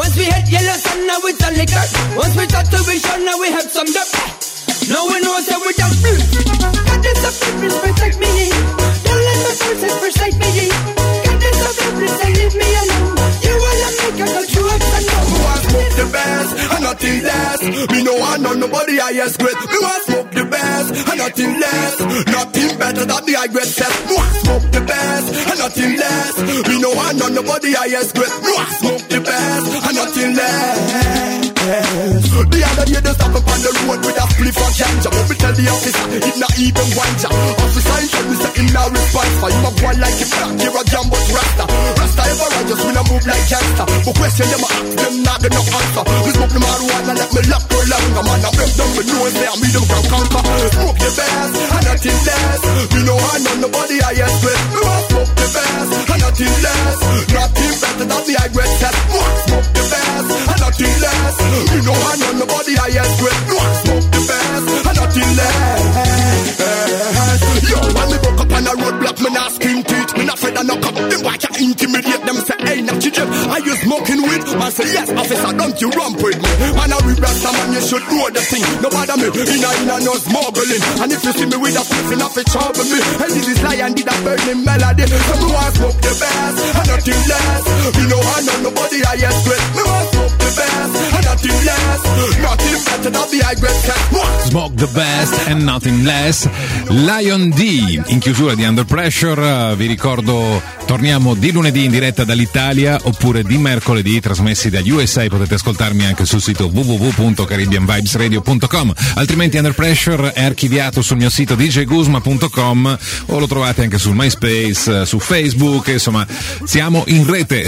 yellow sun now with a liquor. Once we start to vision now we have some dirt. Now we know that we got blue. God is a purpose, protect me. Don't let my forces forsake me. God is a purpose, and leave me alone. You will make a go through ups and downs. Me want smoke the best and nothing less. Me no want none nobody highest grade. Me want smoke the best and nothing less. Nothing better than the high grade set. Me want smoke the best and nothing less. Me no want none nobody highest grade. Me want smoke the best and nothing less. The other day they stop up on the road with a spliff and ganja. But me tell the officer it not even one job. Officer in front me say in no response. For you a boy like him black, you're a jumbo rasta. Rasta ever I just wanna move like gangster. But question them ask them not gonna answer. Me smoke the marijuana let me lock for longer. Man I break down me nose there me them can conquer. Smoke the best and nothing less. Me no want none nobody highest grade. Me want smoke the best and nothing less. Nothing better than the high grade set. Me want smoke the best and nothing less. Me no want none nobody highest grade. Me want smoke the best and nothing less. Yo, when me broke up on a roadblock, me not scream teeth. Me not afraid of no cop. Them boy can intimidate them. Say, hey, not children. Are you smoking weed? Man say, yes, officer, don't you rump with me. Man, I read rasta, man, you should know the thing. No bother me, inna inna no smuggling. And if you see me with a spliff, enough it trouble me. And this is lion, did a burning melody. So me want smoke the best, and nothing less. Me no want none nobody highest grade. Me want smoke the best, and nothing less. Nothing better than the high grade cat. Smoke the best and nothing less. Lion D in chiusura di Under Pressure. Vi ricordo, torniamo di lunedì in diretta dall'Italia oppure di mercoledì trasmessi da U S A. Potete ascoltarmi anche sul sito w w w punto caribbean vibes radio punto com. Altrimenti Under Pressure è archiviato sul mio sito d j guzma punto com o lo trovate anche sul MySpace, su Facebook, insomma siamo in rete.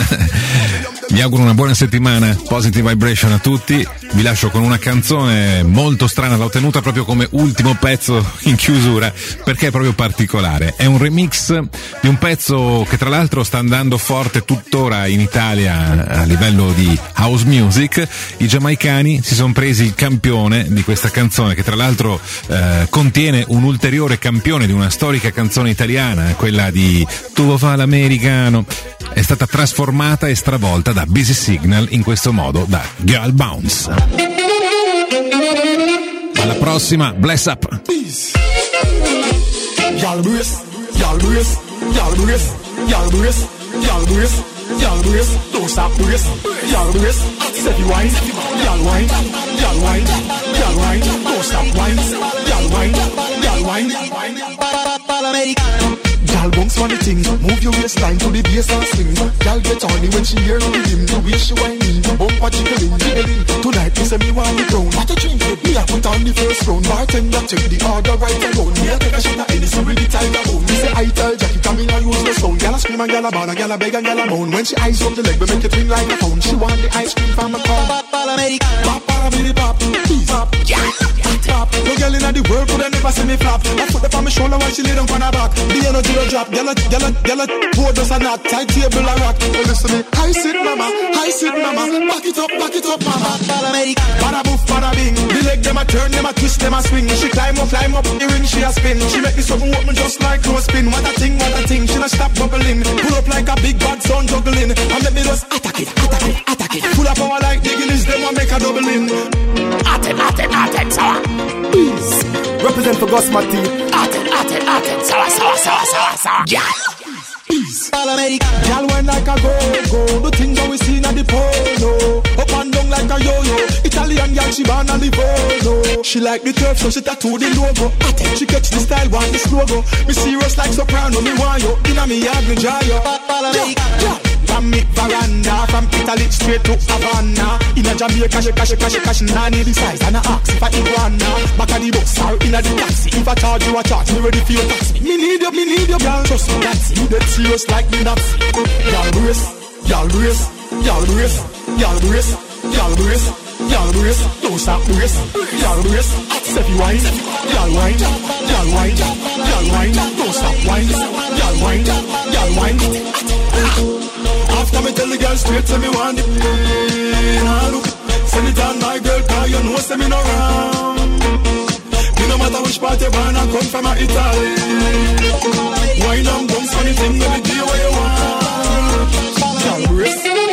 Vi auguro una buona settimana, positive vibration a tutti. Vi lascio con una canzone molto strana, l'ho tenuta proprio come ultimo pezzo in chiusura perché è proprio particolare. È un remix di un pezzo che tra l'altro sta andando forte tuttora in Italia a livello di house music. I giamaicani si sono presi il campione di questa canzone che tra l'altro eh, contiene un ulteriore campione di una storica canzone italiana, quella di Tu fa l'americano. È stata trasformata e stravolta da Busy Signal in questo modo, da Girl Bounce. Alla prossima, bless up. Y'all brace, y'all brace, y'all brace, y'all brace, y'all brace, y'all brace, don't stop brace, y'all brace, set you wine, y'all wine, y'all wine, y'all wine, don't stop wine, y'all wine, y'all wine, y'all bounce on the thing, move your waistline to the bass and swing. Y'all get horny when she hear the rhythm, the way she whining, bumper jiggling, jiggling. Tonight me say me want me crown, what a drink, me a put on the first round. Bartender check the order right around, me a take a shot of Hennessy with the tiger bone. Me say I tell Jackie come in and use the sound. Gyal a scream and gyal a ball and gyal a beg and gyal a moan. When she eyes up the leg, we make it ring like a phone. She want the ice cream from a cone. Pop, pop, pop, pop, pop, yeah. Pop, no girl inna the world could never see me flop. I put up on my shoulder while she lay down on her back. The energy will drop, gyal a, gyal a, gyal a, pour us a knot, tight table a rock. Oh, listen me, high sit mama, high sit mama, back it up, back it up mama. Bada boof, bada bing, the leg them a turn, them a twist, them a swing. She climb up, climb up, the ring she a spin. She make me something open just like clothespin. What a thing, what a thing, she not stop bubbling. Pull up like a big bad son juggling. And let me just attack it, attack it, attack it. Pull up power like digging is them a make a double in. Atten, atten, atten, sour. Peace. Represent for Gus Mati. Atten, atten, atten, sour, sour, sour, sour, sour. Yeah. Peace. Y'all went like a go-go. The things that we seen at the polo. Up and down like a yo-yo. Italian girl, she born on the polo. She like the turf, so she tattoo the logo. Atten, she catch the style, want the slogan. Me serious like soprano, me want yo. Inna me yard, me dry yo. Yeah, yeah. From me veranda, from Italy straight to Havana. In a Jamaica, she cash, cash, cash, nanny the size and a axe if I iguana. Back at the bus or in a the taxi. If I charge you a charge, me ready for your taxi. Me need you, me need you, girl. Trust me, that's it. Dead serious like the Nazi. Y'all brace, y'all brace, y'all brace, y'all brace, y'all brace, y'all brace. Don't stop brace, y'all brace. Set you wine, y'all wine, y'all wine, y'all wine. Don't stop wine, y'all wine, y'all wine. After me tell the girl straight, say me want the pain. Ah, look, send it on my girl, cause you know say me no wrong. Me no matter which part you born, I come from a Italy. Wine and bounce on the thing, let me do what you want. Y'all brace.